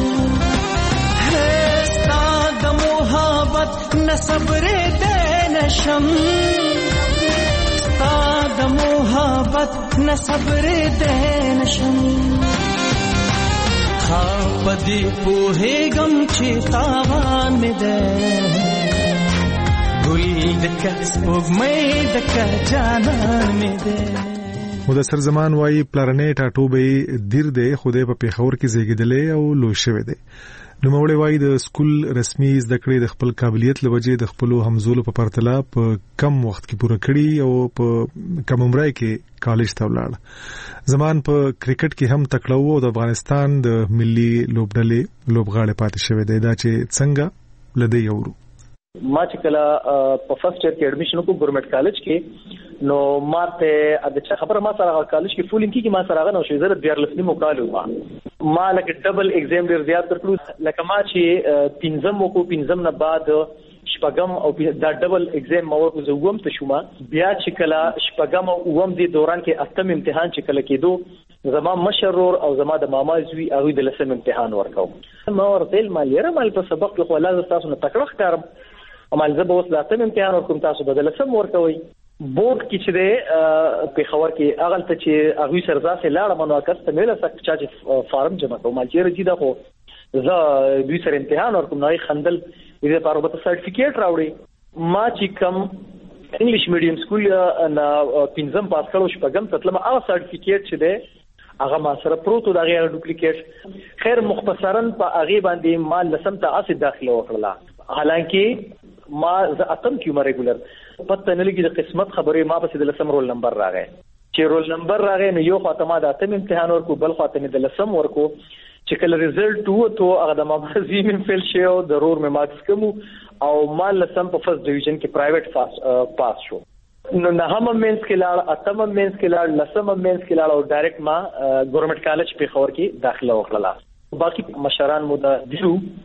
ستاد محبت نہ صبر دے نشم ستاد محبت نہ صبر دے نشم خواب دی پوہے غم چی تاوان میں دے
مدثر زمان وايي پلارنې ټاټوبې دیر دی خوده په پیښور کې زیږیدلې او لوی شوی دی نو مولوی وايي د سکول رسمي زده کړې د خپل قابلیت لوجې د خپل همزولو په پرتله په کم وخت کې پوره کړي او په کم عمر کې کالج ته ولاړ زمان په کرکټ کې هم تکړه وو د افغانستان د ملي لوبډلې لوبغاړي پاتې شوی دی دا چې څنګه لدی یورو
ما چې کله په فرست ایئر کې اډمیشن وکړ ګورنمنت کالج کې نو ماته د چا خبره ما سره کالج کې فولینګ کې ما سره غنو شي زره 14 نیمو کال ما لکه ډبل ایگزام ډیر زیات تر لکه ما چې پنځم وکړو پنځم نه بعد شپږم او دا ډبل ایگزام ما ورکو زوم ته شوم بیا چې کله شپږم او اوم دي دوران کې اتم امتحان چې کله کېدو زما مشرور او زما د ماما زوی هغه د لسم امتحان ورکاو ما ورته مال په سبق کې خو لازم تاسو نه تکړه ښکارم عمل زه به اوس لاتم امتحان ورکوم تاسو بدل سم ورکوي بورډ کې چې په خبر کې اغل ته چې هغه سرځه لاړه منو کسته مله سک چې فارم جمع کوم چې رجی دا خو زه دوی سره امتحان ورکوم نه خندل دې لپاره به سرټیفیکیټ راوړي ما چې کم انګلیش میډیم سکول نه پنځم پاس کړو شپږم تطلم هغه سرټیفیکیټ چې ده هغه ما سره پروتو دا غیر ډوپلیکیټ خیر مختصرا په هغه باندې ما لسم ته اسې داخله وکړه حالانکه ما ز اتم کیو ریګولر پته نه لګي د قسمت خبره ما په د لسم رول نمبر راغی چې رول نمبر راغی نو یو خاطر ما د اتم امتحان ورکو بل خاطر د لسم ورکو چې کله ریزلټ وته هغه د مازی من فیل شو ضرور مې مارکس کوم او ما لسم په فرست ډیویژن کې پرایویټ پاس شو نو نه هم مینس کې لاړ اتم مینس کې لاړ لسم مینس کې لاړ او ډایرکټ ما ګورنمنت کالج په خور کې داخله وکړه باقي مشران مو د دیو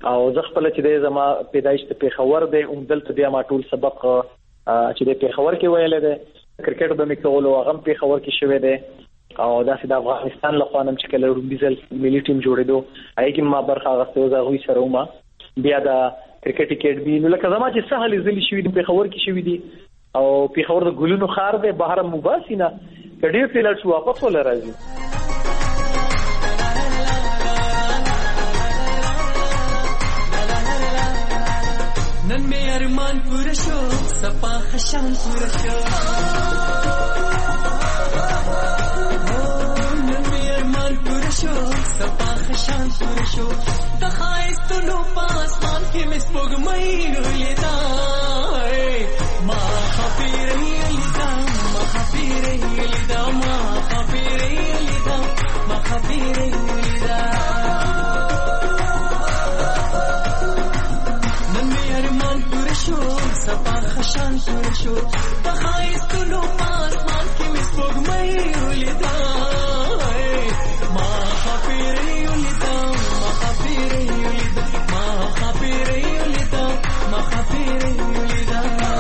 او زه خپل چې د زما پیدایش ته پیښور دی دلته بیا ما ټول سبق چې د پیښور کې ویل دی کرکټ به مې کولو هغه پیښور کې شوی دی او داسې د افغانستان له خوا نم چې کله رومبي ځل ملي ټیم جوړېدو هغه کې ما برخه اخیستو زه هغوی سره وم بیا د کرکټ اکیډمي نو لکه زما چې څه هلې ځلې شوي دي پیښور کې شوي دي او پیښور د ګلونو ښار دی بهر مباسي نه که ډېر ترې لاړ شو واپس وله راځي
نن مې ارمان پوره شو سپا خشان پوره شو نن مې ارمان پوره شو سپا خشان پوره شو د ښایستونو په اسمان کې مې سپوږمۍ ولیدا ما خپیرې لیدا ما خپیرې لیدا ما خپیرې لیدا ما خپیرې لیدا سپا خشان پور شو د ښایستونو په اسمان کې مې سپوږمۍ ولیدا ما خپیرې ولیدا ما خپیرې ولیدا ما خپیرې ولیدا ما خپیرې ولیدا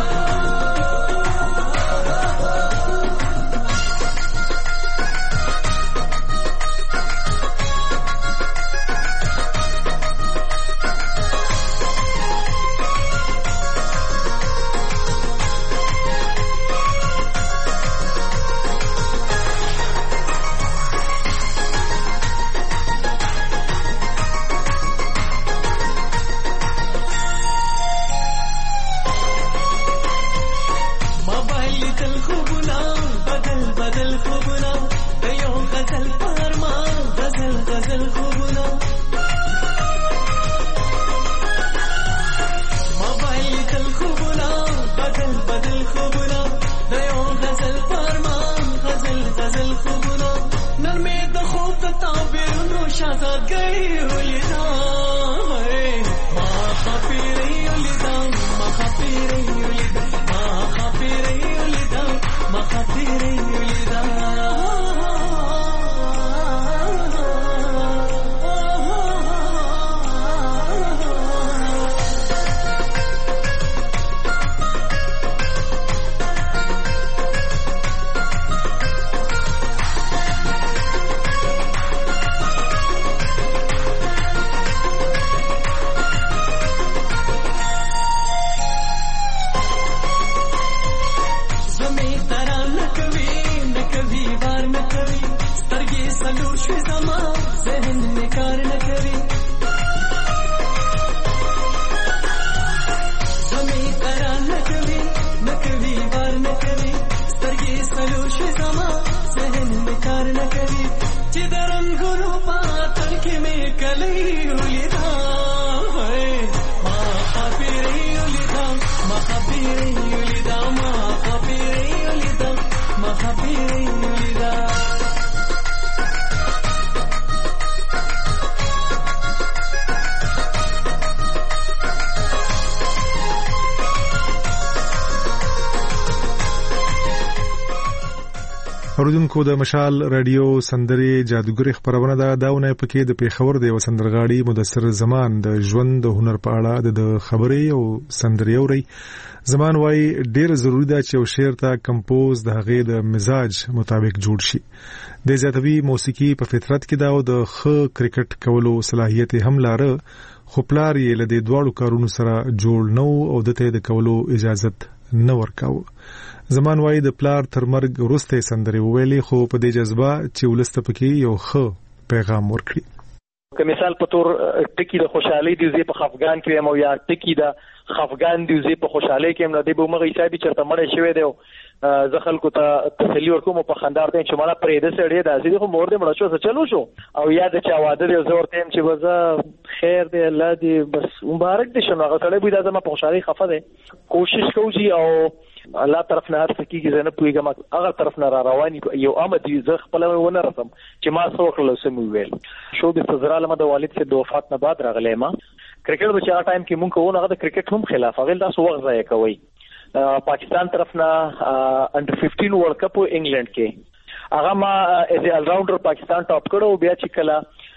اوریدونکو د مشال رادیو سندرې جادوګر خبرونه دا ونه پکې د پیښور د وسندرغاړي مدثر زمان د ژوند د هنر په اړه د خبرې او سندرې اوري زمان وايي ډیر ضروری ده چې یو شعر ته کمپوز د هغې د مزاج مطابق جوړ شي د زیاتوي موسیقي په فطرت کې دا او د خ کرکټ کولو صلاحیت هم لاره خو پلار یې له دې دواړو کارونو سره جوړ نو او دته د کولو اجازه نه ورکاو زمان وايي د پلار تر مرګ وروسته سندري ویلې خو په دې جذبه چې ولسته پکې یو ښه پیغام ورکړي
که مثال په تور ټکی د خوشحالي دی زی په خفګان کې مو یا ټکی د خفګان دی زی په خوشحالي کې نو د به مغه حسابي چرته مړ شوی دی زه خلکو ته تسلی ورکوم په خندار ته چې مړه پرې د سړی د ازي خو مور دې مړ شو چلو شو او یا د چا واده دی زه ورته چې وزه خیر دی الله دې بس مبارک دې شنو هغه سړی به د زما په خوشحالي خفه دی کوشش کوي او الله طرف نه هر څه کیږي زه نه پوهیږم هغه طرف نه را رواني یو آمد زه خپل ونه رسم چې ما څه وکړل سم ویل شو د تزرا لمه د والد سے د وفات نه بعد راغلی ما کرکټ به چې ټایم کې مونږ کوو هغه د کرکټ هم خلاف هغه تاسو وخت ضایع کوي پاکستان طرف نه انډر 15 ورلد کپ انګلند کې هغه ما ایز ا ال راونډر پاکستان ټاپ کړو بیا چې کله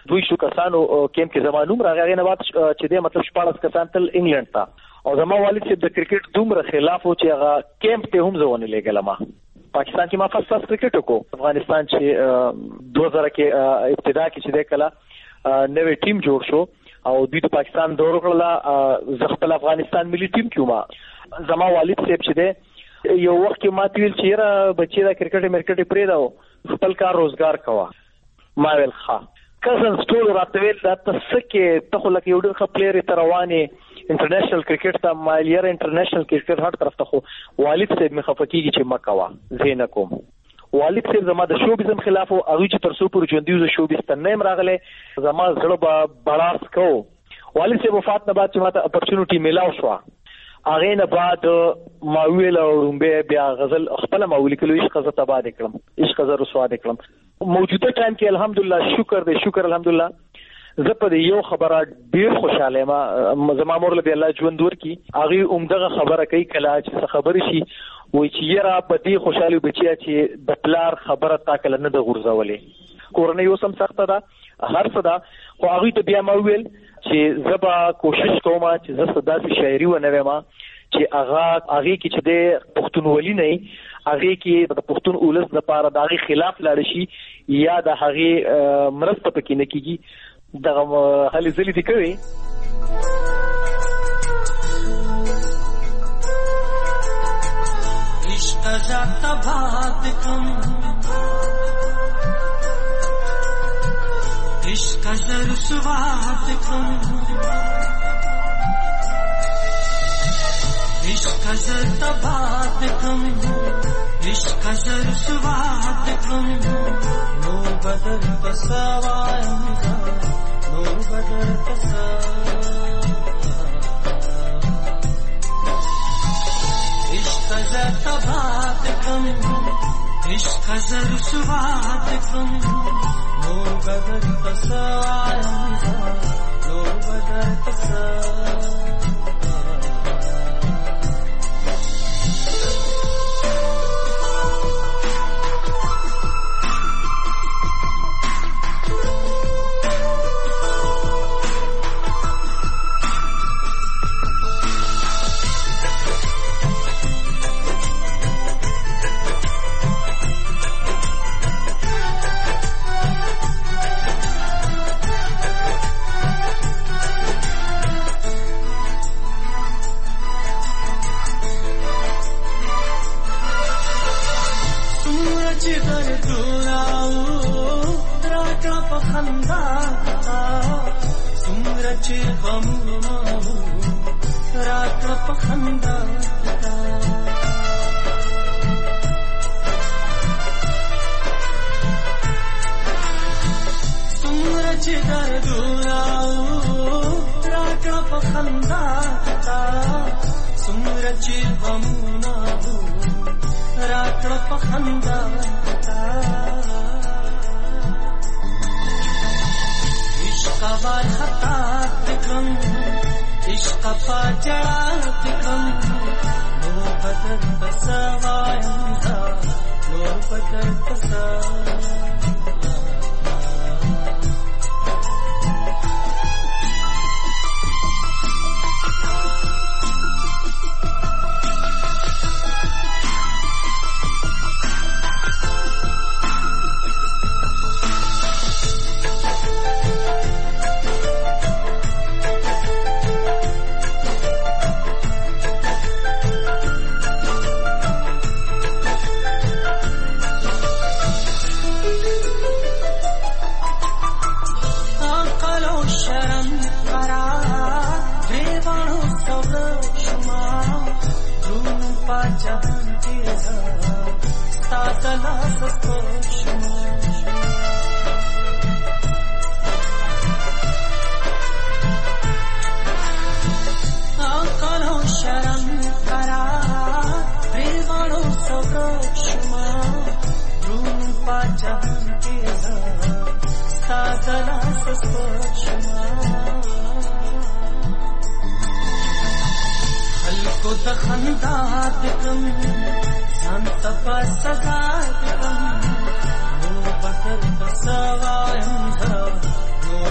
200 کسانو کیمپ کې زمانوم راغی نه وات چې د مطلب 14 کسان تل انګلند ته او زما والد چې د کرکټ دومره خلاف و چې هغه کیمپ ته هم ځونه لګل ما پاکستان کې ما فرست کرکټ وکړو افغانستان چې 2000 کې ابتدا کې چې د کلا نوې ټیم جوړ شو او د پاکستان دورو کړل زخپل افغانستان ملي ټیم کې ما زما والد صاحب چې ده یو وخت کې ما تیل چیرې بچی دا کرکټ مرکټ پرې دا خپل کار روزګار کوا ما ویل ښه کزن ټول راته ویل دا تاسو کې ته خو لکه یو ډېر ښه پلیئر تروانه انټرنیشنل کرکټ ته مالیر انټرنیشنل کرکټ هټ طرف ته خو والد صاحب مې خفقېږي چې ما کوا زین کوم والد صاحب زما د شوبیزم خلاف او هغه چې تر څو پر ژوندۍ شوبیز ته نیم راغله زما زړه به بلاس کو والد صاحب وفات نه بعد چې ماته اپورچونټی میلاو شو هغه نه بعد ما ویل رومبه بیا غزل خپل ما ولیکلو عشق غزه تبا دکړم عشق غزه رسوا دکړم موجوده ټایم کې الحمدلله شکر الحمدلله زه په یو خبره ډیر خوشاله ما زما مور له الله ژوند ورکی هغه عمدغه خبره کوي کله چې خبرې شي وای چې یرا په دې خوشاله بچیا چې د پلار خبره تا کله نه د غورځولې کورنۍ اوس هم سخته ده هر څه ده خو هغه ته بیا ما ویل چې زبا کوشش کوم چې زه صداسي شاعري و نه وم چې هغه کې چې د پښتونولي نه هغه کې د پښتون اولس لپاره د هغه خلاف لاړ شي یا د هغه مرسته پکې نه کیږي دغه هلي ځلې دي کوي
عشق جاتا بات کم عشق زر سوات کم عشق زر تبات کم عشق زر سوات کم نو بدر تسوایم نو بدر تسوایم عشق زر تبات کم عشق زر سوات کم نو بدر تسوایم نو بدر تسوایم No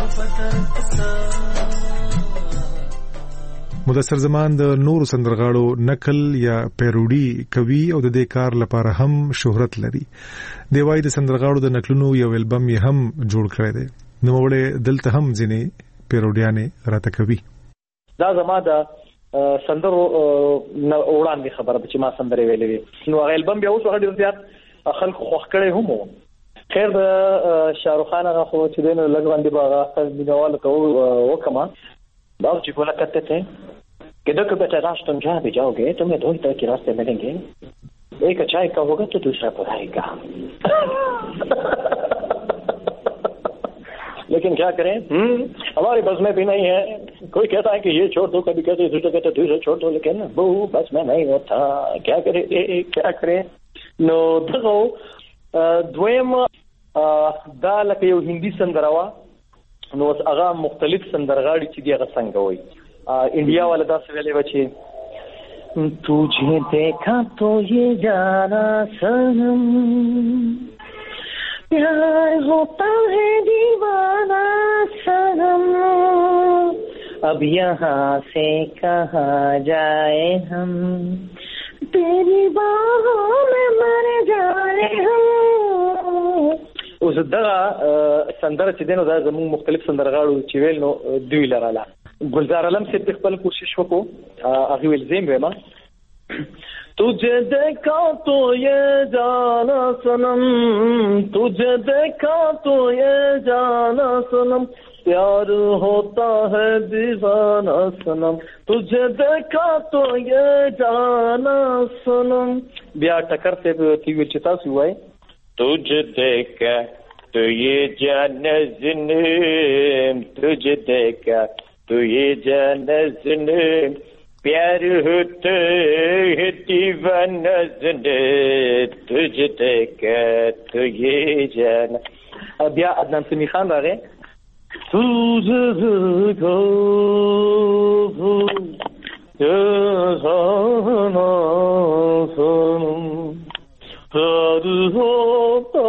مدثر زمان د نورو سندرغاړو نقل یا پیروډي کوي او د دې کار لپاره هم شهرت لري. دی وايي د سندرغاړو د نقلونو یو البم یې هم جوړ کړی دی. نو وړه دلته هم ځینې پیروډیانې راته کوي.
دا زما د سندرو وړاندې خبره چې ما سندرې ویلې وي. نو هغه البم بیا اوس هغه ډیر زیات خلک خوښ کړي هم وو. خیر د شاهرخ خان هغه خو چې دینه لږ باندې باغه مینوال ته وکما باو چې کولا کته ته کده کده ته راستون جا به جاओगे तुम्हें दो तरह के रास्ते मिलेंगे एक चाय का होगा तो दूसरा पढ़ाएगा लेकिन क्या करें हमारे बस में भी नहीं है. कोई कहता है कि ये छोड़ दो, कभी कहते दूसरा कहते दूसरा छोड़ दो, लेकिन वो बस में नहीं होता. क्या करें नो दغه دویم دا لکه یو هندي سندروا نو هغه مختلف سندرغاړي چې دی هغه څنګه وای انډیا والا دا څه ویلې و چې तुझे देखा तो ये जाना सनम प्यार होता है दीवाना सनम अब यहाँ से कहाँ जाए हम तेरी बाहों में मर जाए हम. اوس دغه سندره چې دینو دا زموږ مختلف سندرغاړو چې ویل نو دوی لراله. گلزار علم سے خپل کوشش وکړو هغه ویل زم ویما तुझे देखा तो ये जाना सनम तुझे देखा तो ये जाना सनम प्यार होता है दीवाना सनम तुझे देखा तो ये जाना सनम. بیا ټکر ته تی ویل چې تاسو وای तुझे देखा तो ये जाना सनम तुझे देखा तो ये जाना सनम प्यार होता है दीवाना सनम तुझे देखा तो ये जाना. بیا عدنان سمی خان راغی तुझे देखा जाना सनम प्यार होता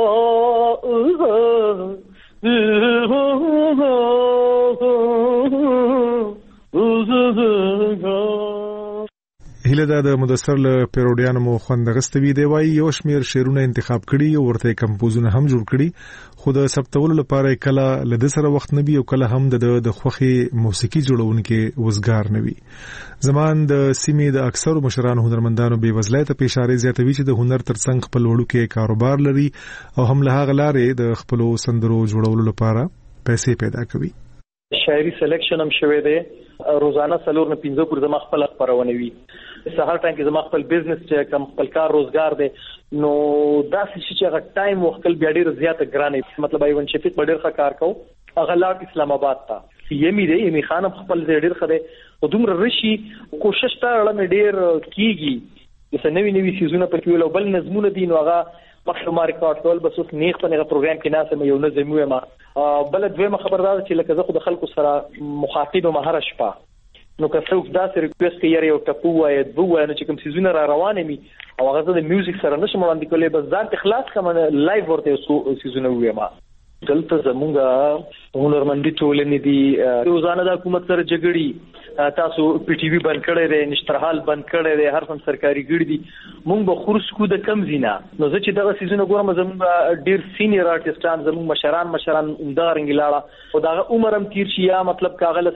هله دا د مدثر له پیروډیانو مو خوند غستوي دی وای یو شمیر شعرونه انتخاب کړي او ورته کمپوزونه هم جوړ کړي خو د ثبتولو لپاره کله لده سره وخت نه بي او کله هم د خوخي موسیقي جوړونکو وزګار نه وي. زمان د سیمې د اکثرو مشرانو هنرمندانو بې وزلۍ ته اشاره زیاتوي چې د هنر ترڅنګ خپل وړوکی کاروبار لري او هم له هغه لارې د خپل سندرو جوړولو لپاره پیسې پیدا کوي.
شاعري سلیکشن هم شوی دی روزانه سلور نه 15 پر زما خپل خبرونه وي. سهار ټایم کې زما خپل بزنس چې کم خپل کار روزګار دی نو داسې چې هغه ټایم وخت بیا ډیر زیات ګرانه مطلب ایون شفیق ډیر ښه کار کو هغه لاټ اسلام آباد ته یمي دی یمي خانم خپل ډیر خده او دومره رشي کوشش تا لړم ډیر کیږي چې نوې سیزونه په کې ول بل نظمونه دي نو هغه مخه ما ریکارډ کول بس اوس نیغ په هغه پروګرام کې ناسه یو نظم وې ما بل دویمه خبردار چې لکه زه خو د خلکو سره مخاطب مهره شپه نو که څوک دا سره ریکوست کوي یو ټپو وای دوه نو چې کوم سیزونه را روانه می او هغه د میوزیک سره نشم وړاندې کولای بس ځان ته خلاص کوم لایو ورته سیزونه وې ما دلته زمونږه هنرمندي ټولنې دي روزانه د حکومت سره جګړې تاسو پی ټی وی بند کړی دی نشترحال بند کړی دی هر څوم سرکاري ګړي دي مونږ به خورس کو د کم زینا نو زه چې دغه سیزونه ګورم زموږ ډیر سینیئر آرټیستان زموږ مشران اندارنګ لاړه او دغه عمرم تیر شي یا مطلب کاغله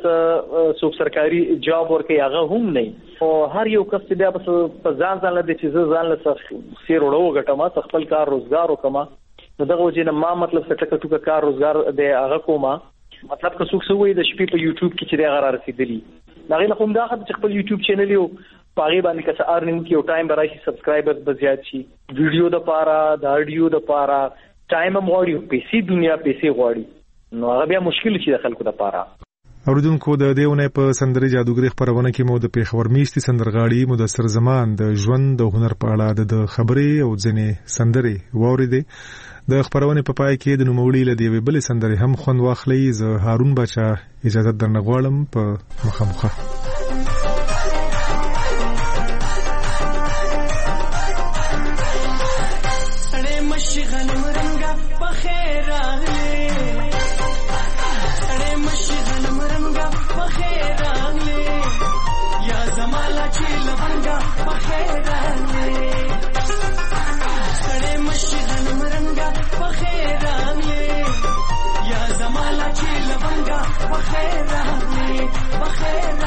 سو سرکاري جاب ورکه هغه هم نه او هر یو کس بیا په ځان له دې چې ځان له سیر وړو غټما خپل کار روزګار وکما نو دغه وجه نه ما مطلب څه کار روزګار دی هغه کومه مطلب که څوک سوې د شپې په یوټیوب کې چې دا غره رسیدلی هغه نه کوم دا خپل یوټیوب چینل یو پاره باندې که څه ارنینګ کې او ټایم برای سبسکرایبرز به زیات شي ویډیو د پاره د اډیو د پاره ټایم موړي پیسې دنیا پیسې غواړي نو هغه بیا مشکل شي د خلکو د پاره.
اوریدونکو د دیونه په سندري جادوګری خبرونه کې مو د پیښور میشتي سندرغاړي مدثر زمان د ژوند د هنر په اړه د خبرې او ځنې سندري ووريده د خبرونه په پای کې د نوموړي له دیوي بل سندري هم خوند واخلي. زه هارون بچا اجازه درنغواړم په مخامخه.
بخیر راغلی بخیر